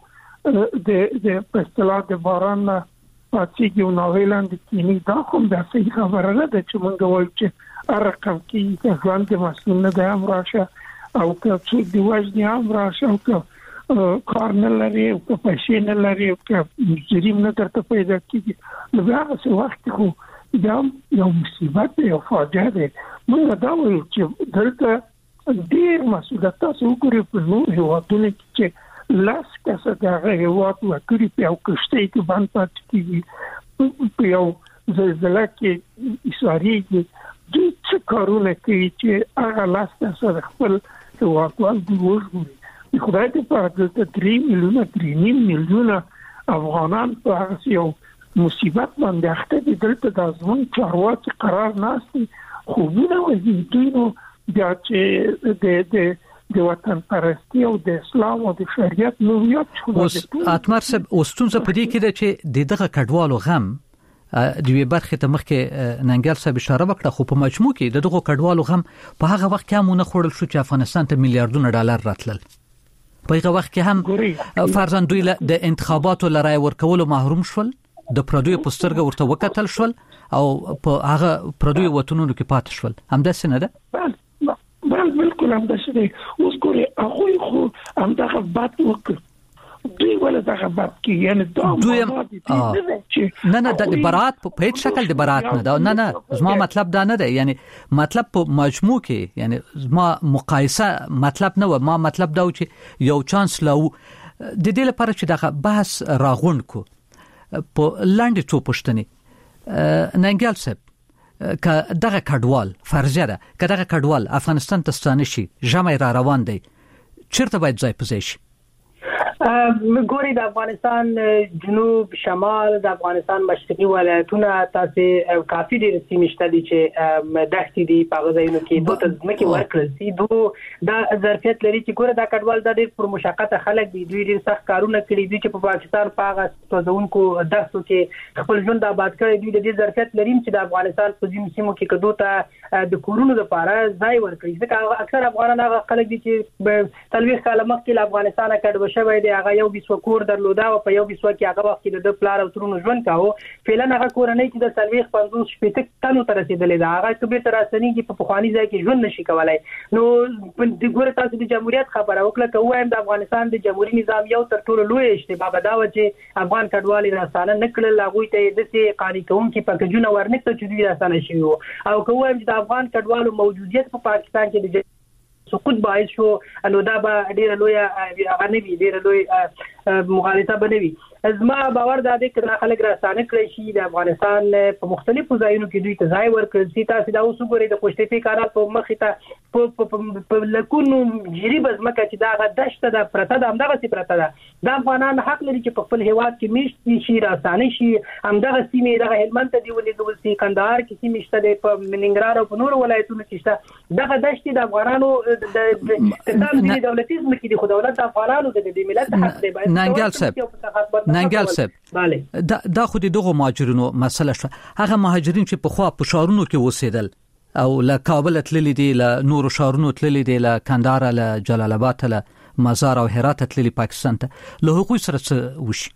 B: دیو د د په اصطلاح د باران پاتې یو نوویلاند کې نه دا کوم د صحیح خبره ده چې موږ وایو چې ارقام کې ځوان د مسؤل نه د امراشه او که څوک دی وژني هم راشه او که کار نه لري او که پیسې نه لري او که مجرم نه درته پیدا کېږي نو بیا هغه وخت خو دا یو مصیبت دی یو فاجعه دی موږ دا وایو چې دلته ډېر مسؤلیت تاسو وګورئ په نور هېوادونو کې چې لاس کسه د هغه هېواد وګړي په یو کښتۍ کې باندې پاتې کېږي په یو زلزله کې ایسارېږي دوی څه کارونه کوي چې هغه لاس کسه د خپل هېوادوال دوی وژغوري د خدای دپاره دلته درې میلیونه درې نیم میلیونه افغانان په هغسې یو مصیبت باندې اخته دي دلته د ځوان چارواکي قرار ناشتي خوبونه وځي دوی نو بیا چې د د د وطن پرستی او د اسلام او د شریعت نویات شو.
D: اتمر صاحب اوستونزه په دې کې ده چې د دغه کډوالو غم د وی برخه ته مخکې ننګل صاحب اشاره وکړه، خو په مجموع کې دغه کډوالو غم په هغه وخت کې هم نه خورل شو چې افغانستان ته میلیارډونه ډالر راتلل. په هغه وخت کې هم فرضاً دوی د انتخاباتو لرای ورکولو محروم شول، د پردوی پسترګه ورته وکتل شول او په هغه پردوی وطنونو کې پاتې شول. همداسې نه ده؟
B: بل بالکل همداسې دی. اوس ګورئ هغوی خو همدغه بد وکړ، دوی ولې دغه بد کې یعنی
D: دا نه نه د برات په هیڅ شکل د برات نه ده. نه نه زما مطلب دا نه ده، یعنی مطلب په مجموع کې یعنی زما مقایسه مطلب نه و، ما مطلب دا و چې یو چانس لاو د دې لپاره چې دغه بحث راغونډ کو په لاندې څو پوښتنې. ننګل صاحب که دغه کډوال فرضیه ده که دغه کډوال افغانستان ته ستانه شي، ژمی را روان دی، چیرته باید ځای په ځای شي؟
E: ګوري د افغانستان جنوب شمال د افغانستان مشرقي ولایتونه تاسو کافي ډېر سیمې شته دي چې دښتې دي په هغه ځایونو کې دوی ته ځمکې ورکړل شي. دوی دا ظرفیت لري چې ګوره دا کډوال دا ډېر پر مشقته خلک دي، دوی ډېر سخت کارونه کړي دي چې په پاکستان په هغه سوځونکو دښتو کې خپل ژوند آباد کړي. دوی د دې ظرفیت لري چې د افغانستان په ځینو سیمو کې کدو ته د کورونو لپاره ځای ورکړي. ځکه اکثر افغانان هغه خلک دي چې څلوېښت کاله مخکې له افغانستانه کډوال شوي دي، هغه یو بیسو کور درلوده او په یو بیسو کې هغه وخت کې د پلار او ترونو ژوند کاوه. فعلا هغه کورنۍ چې د څلوېښت پنځوس شپېته تنو ته رسیدلې ده، هغه کبه تر اسنۍ په پخوانی ځای کې ژوند نشي کولای. نو د ګوره تاسو د جمهوریت خبره وکړه، که وایم د افغانستان د جمهوریت نظام یو تر ټولو لوی اشتباه دا و چې افغان کډوال راسانه نکړل، هغه ته د سي قانوني کوونکي پکجونه ورنکته چې دوی راسانه شي. او که وایم چې د افغان کډوالو موجودیت په پاکستان کې د سقوط باعث شو، نو دا به ډیره لوی هغه نه وي، ډیره لوی مغالطه بنوي. زما باور دا دی چې خلک راسانه کړی شي د افغانستان په مختلفو ځایونو کې دوی ته ځای ورکړل شي. تاسو دا اوس وګورئ د خوشتفي کارات په مخې ته په لکونو جری بزمکه چې دا غدشته د پرته د همدغه سي پرته ده. د افغانان حق لري چې په خپل هیواد کې میشت شي، راسانه شي. همدغه سیمې دغه هلمند ته دی ولې د کندهار کې سیمې شته، د په مننګرهار او په نورو ولایتونو کې شته. دغه دشتې د افغانانو د د دولتي ځمکې دي، خو دولت د افغانانو د دې ملت حق دی.
D: ننګل صاحب ننګل صاحب دا دا خو دغه مهاجرینو مسله شو. هغه مهاجرین چې په خوا په شهرونو کې اوسېدل او له کابل تللی دي، له نورو شهرونو تللی دي، له کندهار، له جلال آباد، له مزار او هرات تللی پاکستان ته، له هغوی سره څه وشي؟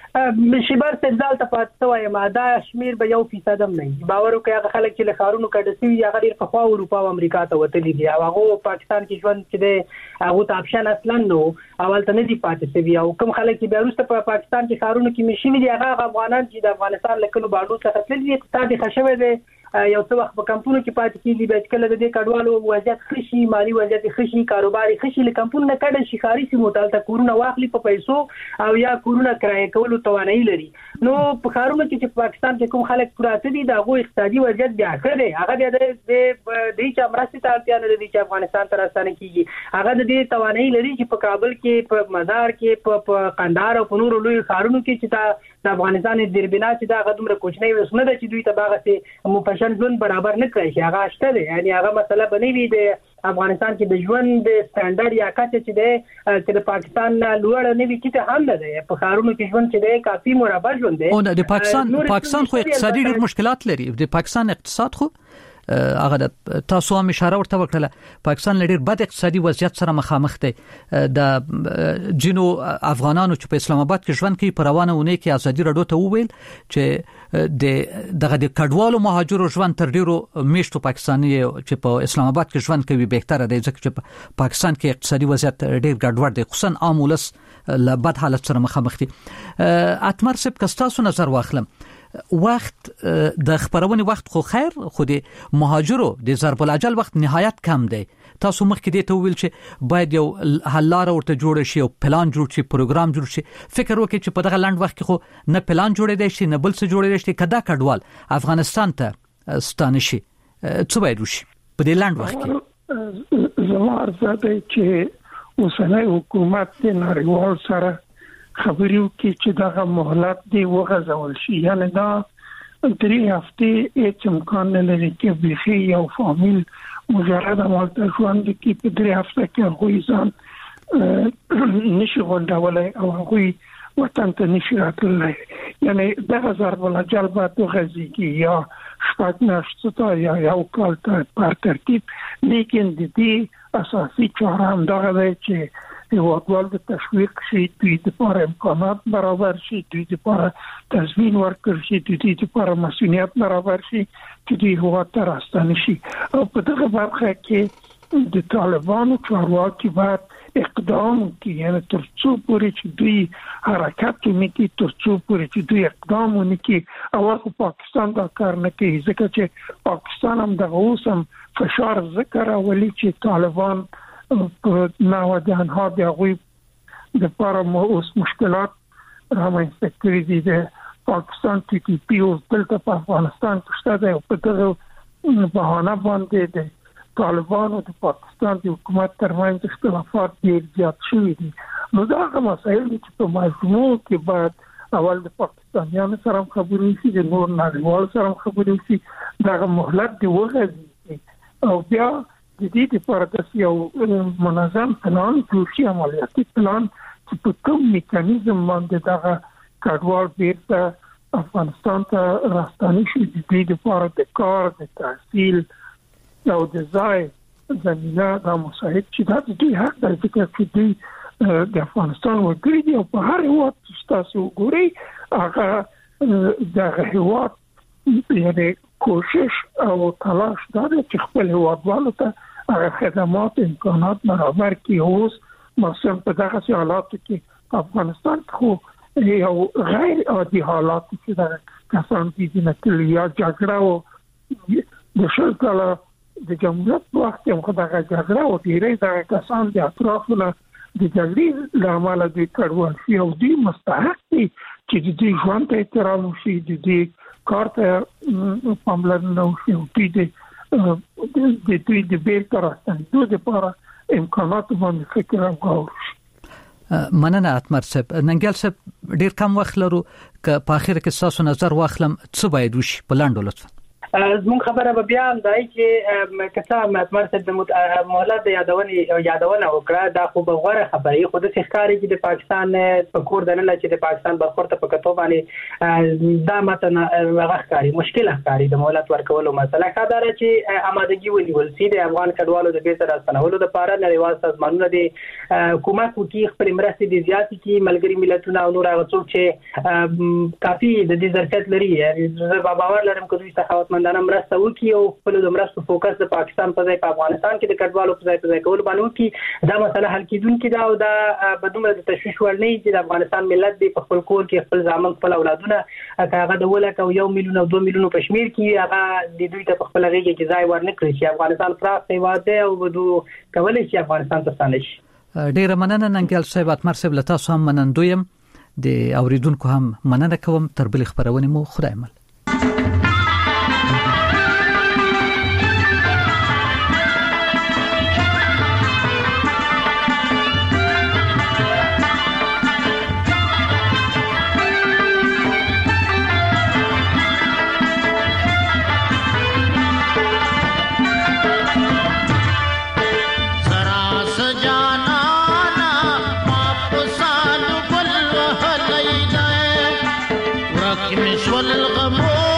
E: شیبر سدال ته پاتې وای ما دا شمیر به یو فیصد هم نه باور وکړي. هغه خلک چې له خارونو کډه سوي هغه ډیر په خوا اروپا او امریکا ته وتلي دي، او هغه پاکستان کې ژوند چې دی هغه ته اپشن اصلا نو اول ته نه دي پاتې سوي. او کوم خلک چې بیا وروسته په پاکستان کې خارونو کې مشینی دي هغه افغانان چې د افغانستان له کلو باندې څخه تللي دي، اقتصادي خشوي دي، یو څه وخت په کمپونو کې پاتې کیږي، به کله د دې کډوالو وضعیت خشي، مالی وضعیت خشي، کاروباري خشي، له کمپونو نه کډه شي، خاري سي متعلق کورونه واخلي په پیسو او یا کورونه کرایه کولو توانایي لري. نو په خارونو کې چې پاکستان کې کوم خلک پراته دي د هغه اقتصادي وضعیت بیا کړي، هغه بیا د دې چې امرستي ته اړتیا نه لري چې افغانستان ته راستانه کیږي. هغه د دې توانایي لري چې په کابل کې، په مزار کې، په قندهار او په نورو لوی خارونو کې چې د افغانستان د دربنا چې دا غدمره کوچنی وسنه ده چې دوی ته باغه مفشل ژوند برابر نه کړی شي. هغه شته دی، یعنی هغه مسله بنوي د افغانستان کې د ژوند د سټانډرډ یا کچه چې دی چې د پاکستان لوړ نه وي چې هم نه دی. په خارونو کې ژوند چې دی کافي مربع ژوند دی.
D: او د پاکستان پاکستان خو اقتصادي ډېر مشکلات لري. د پاکستان اقتصاد خو هغه تاسو هم اشاره ورته وکړه، پاکستان لري بد اقتصادي وضعیت سره مخامخ دی. د جنو افغانانو چې په اسلام آباد کې ژوند کوي په روانه ونه کې ازادي رادیو ته وویل چې د دغه د کډوالو مهاجرو ژوند تر ډیرو میشتو پاکستاني چې په اسلام آباد کې ژوند کوي بهتره دی، ځکه چې په پاکستان کې اقتصادي وضعیت ډیر ګډوډ دی، خصوصا عام ولس له بد حالت سره مخامخ دي. اتمر صاحب کستاسو نظر واخلم، وخت د خبرونه وخت خو خیر، خو د مهاجرو د ضرب الاجل وخت نهایت کم دی. تاسو مخکې دې ته ویل چې باید یو حل لار ورته جوړ شي او پلان جوړ شي، پروګرام جوړ شي. فکر وکړئ چې په دغه لنډ وخت کې خو نه پلان جوړېدای شي، نه بل څه جوړېدای شي. کدا کډوال افغانستان ته ستانه شي څه باید وشي په دې لنډ وخت کې؟
B: زما ارزه ده چې اوسنۍ حکومت د نړیوال سره خبرو کې چې دا مهلت دی وغځول شي. یعنی دا درې هفته هیڅ امکان نه لري چې بخي یو فامیل مجرد عملته ژوند کې په درې هفته کې هغوی ځان نشي غونډولای او هغوی وطن ته نشي راتللی. یعنی دغه ضرب العجل باید وغځېږي یا شپږ میاشتې ته یا یو کال ته په ترتیب. لیکن د دې اساسي چاره همدغه دی چې هیوادوال د تشویق شي، دوی دپاره امکانات برابر شي، دوی دپاره تضمین ورکړل شي، دوی دپاره مسئولیت برابر شي چې دوی هیواد ته راستانه شي. او په دغه برخه کې د طالبانو چارواکي باید اقدام وکړي، یعنی تر څو پورې چې دوی حرکت وکړي، تر څو پورې چې دوی اقدام وکړي. او خو پاکستان دا کار نه کوي ځکه چې پاکستان هم دغه اوس هم فشار ذکر راولي چې طالبان په نوو جهانها د هغوی دپاره اوس مشکلات رامنځته کړي دي. د پاکستان ټي ټي پي اوس دلته په افغانستان کې شته دی او په دغه بهانه باندې د طالبانو د پاکستان د حکومت ترمنځ اختلافات ډېر زیات شوي دي. نو دا هغه مسایل دي چې په مجموع کې باید اول د پاکستانیانو سره هم خبرې وشي، د نور نړیوالو سره هم خبرې وشي، دغه مهلت دې وغځېږي او بیا د دې لپاره د یو منظم پلان جوړ شي، عملیاتي پلان چې په کوم میکانیزم باندې دغه کډوال بیرته افغانستان ته راستانه شي. د دې لپاره د کار، د تحصیل او د ځای زمینه دا مساعد چې دا د دوی حق دی چې دوی د افغانستان وګړي دي او په هر هیواد چې تاسو وګورئ هغه دغه هیواد یعنی کوشش او تلاش دا دی چې خپل هیوادوالو ته هغه خدمات امکانات برابر کړي. اوس مثلا په دغه حالاتو کې افغانستان خو یو غیر عادي حالات چې دا کسان دي نه کلی یا جګړه او د شل کاله د جمهوریت په وخت کې هم دغه جګړه او ډیری دغه کسان د اطرافونه د جګړې له امله دوی کډوال شي او دوی مستحق دي چې د دوی ژوند ته احترام وشي، د دوی کار ته پاملرنه وشي او دوی د د دوی د بیرته راستنېدو دپاره امکانات باندې فکر او غور شي.
D: مننه اتمر صاحب. ننګیال صاحب ډیر کم وخت لرو که په اخر کې تاسو نظر واخلم څه باید وشي په لاندو لطفا.
E: زمون خبره به بیا هم دای چې کسا اتمر صاحب د مهلت یادونه یادونه وکړه، دا خو به غوړه خبرې خو د ښکاری چې د پاکستان په کور دنه چې د پاکستان برخورته په کتو باندې دا متن هغه ښکاری مشکل ښکاری د مهلت ورکولو مسله خبره چې آمادګي ونیول سي د افغان کډوالو د بیرته راستنولو لپاره نړیوال سازمانونه د حکومت کوي خپل مرستې د زیاتې کی ملګری ملتونه او نور هغه څوک چې کافي د دې ظرفیت لري. زه باور لرم چې دوی سخاوتمند دا مرسته وکي او خپل د مرستو فوکس د پاکستان په ځای په افغانستان کې د کډوالو په ځای په ځای کول باندې وکي. دا مسله حل کیدونکې ده او دا بدومره د تشویش وړ نه چې د افغانستان ملت دی په خپل کور کې خپل ځامن خپل اولادونه هغه د ولک او یو میلیون او دوه میلیون په شمیر کې هغه د دوی ته په خپل غیږ کې ځای ورنکړي چې افغانستان پراخ هیواد دی او بدو کولای شي افغانستان ته ستانه شي.
D: ډیر مننه ننګیال صاحب. اتمر صاحب له تاسو هم منندویم، د اوریدونکو هم مننه کوم. تر بل خبرونه مو خدای مل.
L: شول الغمور